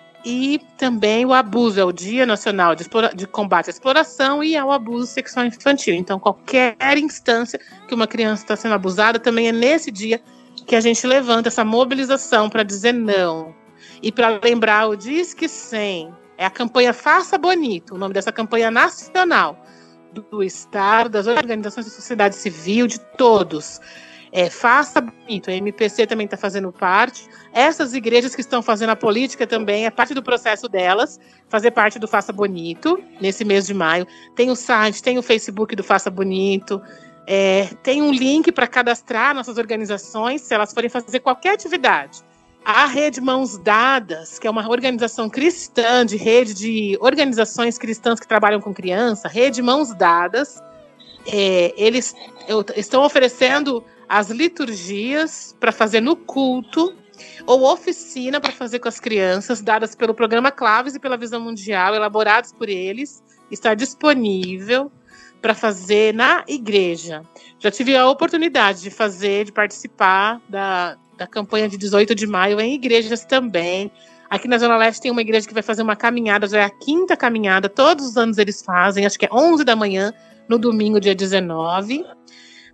E também o abuso, é o Dia Nacional de, Explora- de Combate à Exploração e ao Abuso Sexual Infantil. Então, qualquer instância que uma criança está sendo abusada, também é nesse dia que a gente levanta essa mobilização para dizer não. E para lembrar o Disque cem, é a campanha Faça Bonito, o nome dessa campanha nacional do Estado, das organizações da sociedade civil, de todos. É, Faça Bonito, a M P C também está fazendo parte. Essas igrejas que estão fazendo a política também, é parte do processo delas, fazer parte do Faça Bonito, nesse mês de maio. Tem o site, tem o Facebook do Faça Bonito, é, tem um link para cadastrar nossas organizações, se elas forem fazer qualquer atividade. A Rede Mãos Dadas, que é uma organização cristã, de rede de organizações cristãs que trabalham com criança, Rede Mãos Dadas, é, eles eu, estão oferecendo as liturgias para fazer no culto, ou oficina para fazer com as crianças, dadas pelo Programa Claves e pela Visão Mundial, elaborados por eles, está disponível para fazer na igreja. Já tive a oportunidade de fazer, de participar da, da campanha de dezoito de maio em igrejas também. Aqui na Zona Leste tem uma igreja que vai fazer uma caminhada, já é a quinta caminhada, todos os anos eles fazem, acho que é onze da manhã, no domingo, dia dezenove.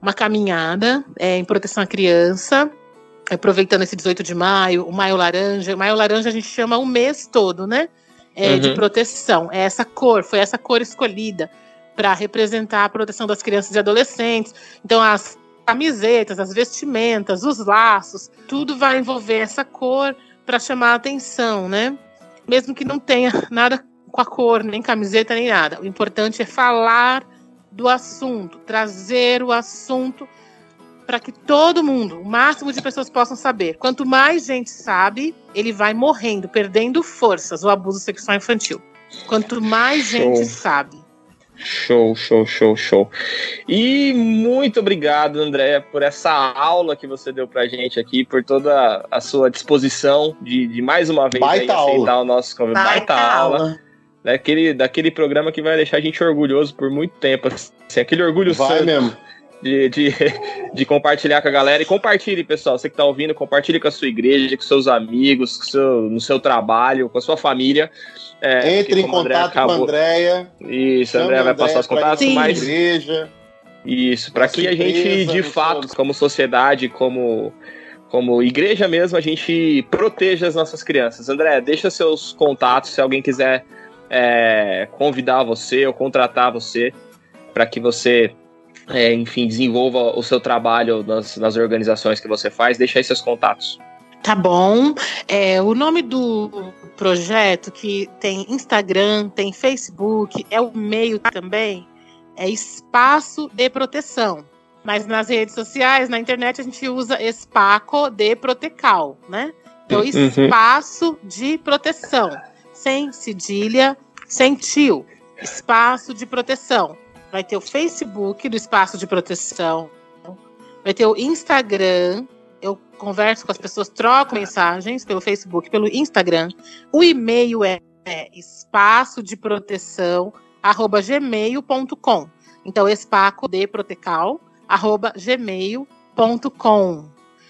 uma caminhada é, em proteção à criança, aproveitando esse dezoito de maio, o Maio Laranja. O Maio Laranja a gente chama o mês todo, né? É, uhum. De proteção. É essa cor, foi essa cor escolhida para representar a proteção das crianças e adolescentes. Então, as camisetas, as vestimentas, os laços, tudo vai envolver essa cor para chamar a atenção, né? Mesmo que não tenha nada com a cor, nem camiseta, nem nada. O importante é falar do assunto, trazer o assunto para que todo mundo, o máximo de pessoas possam saber. Quanto mais gente sabe, ele vai morrendo, perdendo forças, o abuso sexual infantil. Quanto mais gente Show. sabe. Show, show, show, show. E muito obrigado, Andréia, por essa aula que você deu pra gente aqui, por toda a sua disposição de, de mais uma vez aí, aceitar o nosso convite. Baita aula. aula. Daquele, daquele programa que vai deixar a gente orgulhoso por muito tempo. Assim, aquele orgulho vai santo mesmo. De, de, de compartilhar com a galera. E compartilhe, pessoal, você que tá ouvindo, compartilhe com a sua igreja, com seus amigos, com seu, no seu trabalho, com a sua família. É, Entre em contato acabou... com a Andréia. Isso, a Andréia vai passar os contatos, mas... igreja. Isso, para que a gente, de fato, seu... como sociedade, como, como igreja mesmo, a gente proteja as nossas crianças. Andréia, deixa seus contatos, se alguém quiser é, convidar você ou contratar você, para que você, é, enfim, desenvolva o seu trabalho nas, nas organizações que você faz, deixa aí seus contatos. Tá bom. É, o nome do projeto, que tem Instagram, tem Facebook, é o e-mail também, é Espaço de Proteção. Mas nas redes sociais, na internet, a gente usa Espaco de Protecal, né? Então, uhum. Espaço de Proteção. Sem cedilha, sem tio. Espaço de Proteção. Vai ter o Facebook do Espaço de Proteção. Vai ter o Instagram. Eu converso com as pessoas, troco mensagens pelo Facebook, pelo Instagram. O e-mail é, é espaço de proteção arroba gmail ponto com. Então, espaco de protecal arroba gmail ponto com.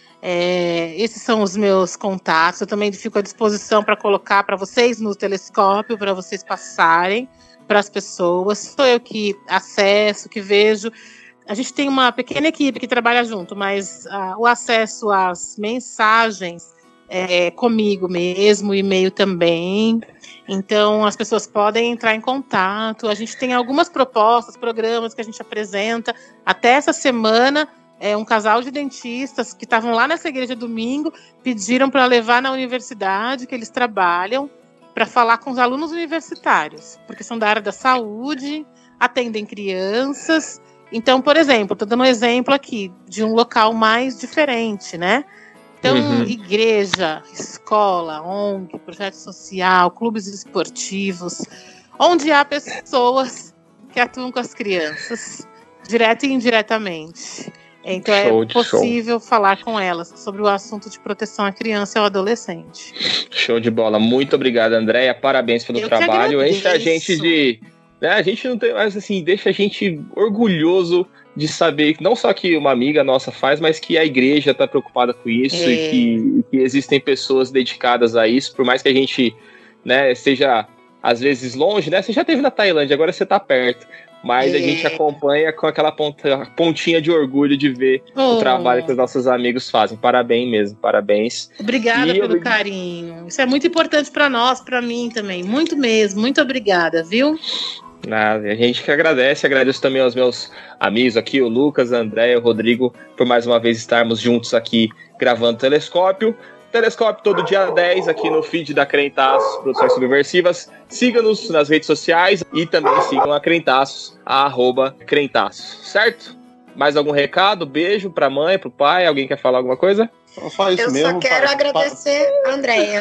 É, esses são os meus contatos. Eu também fico à disposição para colocar para vocês no telescópio, para vocês passarem para as pessoas. Sou eu que acesso, que vejo. A gente tem uma pequena equipe que trabalha junto, mas uh, o acesso às mensagens é comigo mesmo, o e-mail também. Então, as pessoas podem entrar em contato. A gente tem algumas propostas, programas que a gente apresenta. Até essa semana, é, um casal de dentistas que estavam lá nessa igreja domingo pediram para levar na universidade que eles trabalham para falar com os alunos universitários, porque são da área da saúde, atendem crianças. Então, por exemplo, estou dando um exemplo aqui de um local mais diferente, né? Então, uhum. igreja, escola, O N G, projeto social, clubes esportivos, onde há pessoas que atuam com as crianças, direto e indiretamente. Então, show é possível show. falar com elas sobre o assunto de proteção à criança e ao adolescente. Show de bola. Muito obrigado, Andréia. Parabéns pelo Eu trabalho. Enche a gente de... Né, a gente não tem mais, assim, deixa a gente orgulhoso de saber que não só que uma amiga nossa faz, mas que a igreja está preocupada com isso é. e que, que existem pessoas dedicadas a isso, por mais que a gente, né, esteja às vezes longe, né? Você já esteve na Tailândia, agora você está perto, mas é. a gente acompanha com aquela ponta, pontinha de orgulho de ver oh. o trabalho que os nossos amigos fazem. Parabéns mesmo, parabéns. Obrigada e pelo eu... carinho. Isso é muito importante para nós, para mim também, muito mesmo. Muito obrigada, viu? Nada, a gente que agradece, agradeço também aos meus amigos aqui, o Lucas, a Andréia, o Rodrigo, por mais uma vez estarmos juntos aqui gravando Telescópio. Telescópio todo dia dez aqui no feed da Crentaços, Produções Subversivas. Siga-nos nas redes sociais e também sigam a Crentaços, a arroba Crentaços, certo? Mais algum recado? Beijo pra mãe, pro pai? Alguém quer falar alguma coisa? Só isso Eu mesmo, só quero pa, agradecer pa... a Andréia.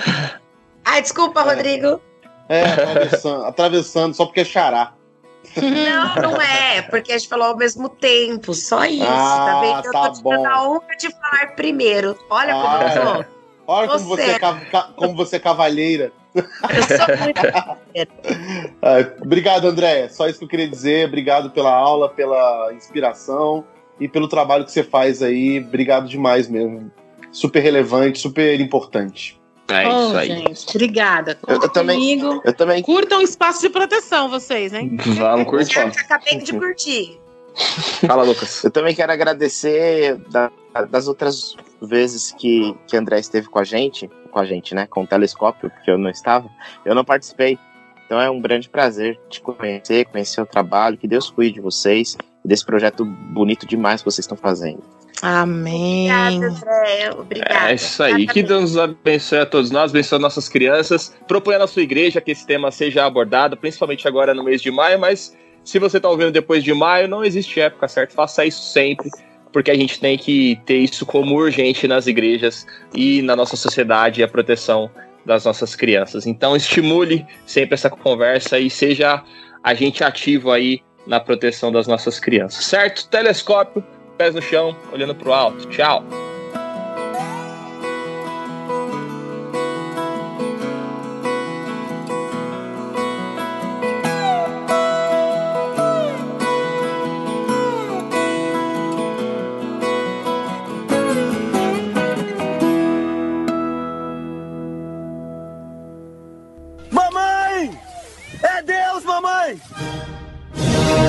Ai, desculpa, é. Rodrigo. É, atravessando, atravessando só porque é xará. Não, não é, porque a gente falou ao mesmo tempo, só isso, ah, tá vendo? Eu tá tô te dando a honra de falar primeiro. Olha ah, como eu sou. Olha como você, é, como você é cavalheira. Eu sou muito cavalheira. ah, Obrigado, Andréia. Só isso que eu queria dizer. Obrigado pela aula, pela inspiração e pelo trabalho que você faz aí. Obrigado demais mesmo. Super relevante, super importante. É oh, isso aí. Gente, obrigada. Eu, eu, também, eu também. Curtam o espaço de proteção, vocês, hein? Vamos curtir. Eu acabei de curtir. Fala, Lucas. Eu também quero agradecer da, das outras vezes que, que André esteve com a gente, com a gente, né, com o telescópio, porque eu não estava, eu não participei. Então é um grande prazer te conhecer, conhecer o trabalho, que Deus cuide de vocês e desse projeto bonito demais que vocês estão fazendo. Amém. Obrigada, André. Obrigada. É isso aí. Que Deus nos abençoe a todos nós, abençoe nossas crianças. Proponha na sua igreja que esse tema seja abordado, principalmente agora no mês de maio, mas se você está ouvindo depois de maio, não existe época, certo? Faça isso sempre, porque a gente tem que ter isso como urgente nas igrejas e na nossa sociedade, a proteção das nossas crianças. Então estimule sempre essa conversa e seja agente ativo aí na proteção das nossas crianças, certo? Telescópio, pés no chão, olhando pro alto. Tchau! Mamãe! É Deus, mamãe!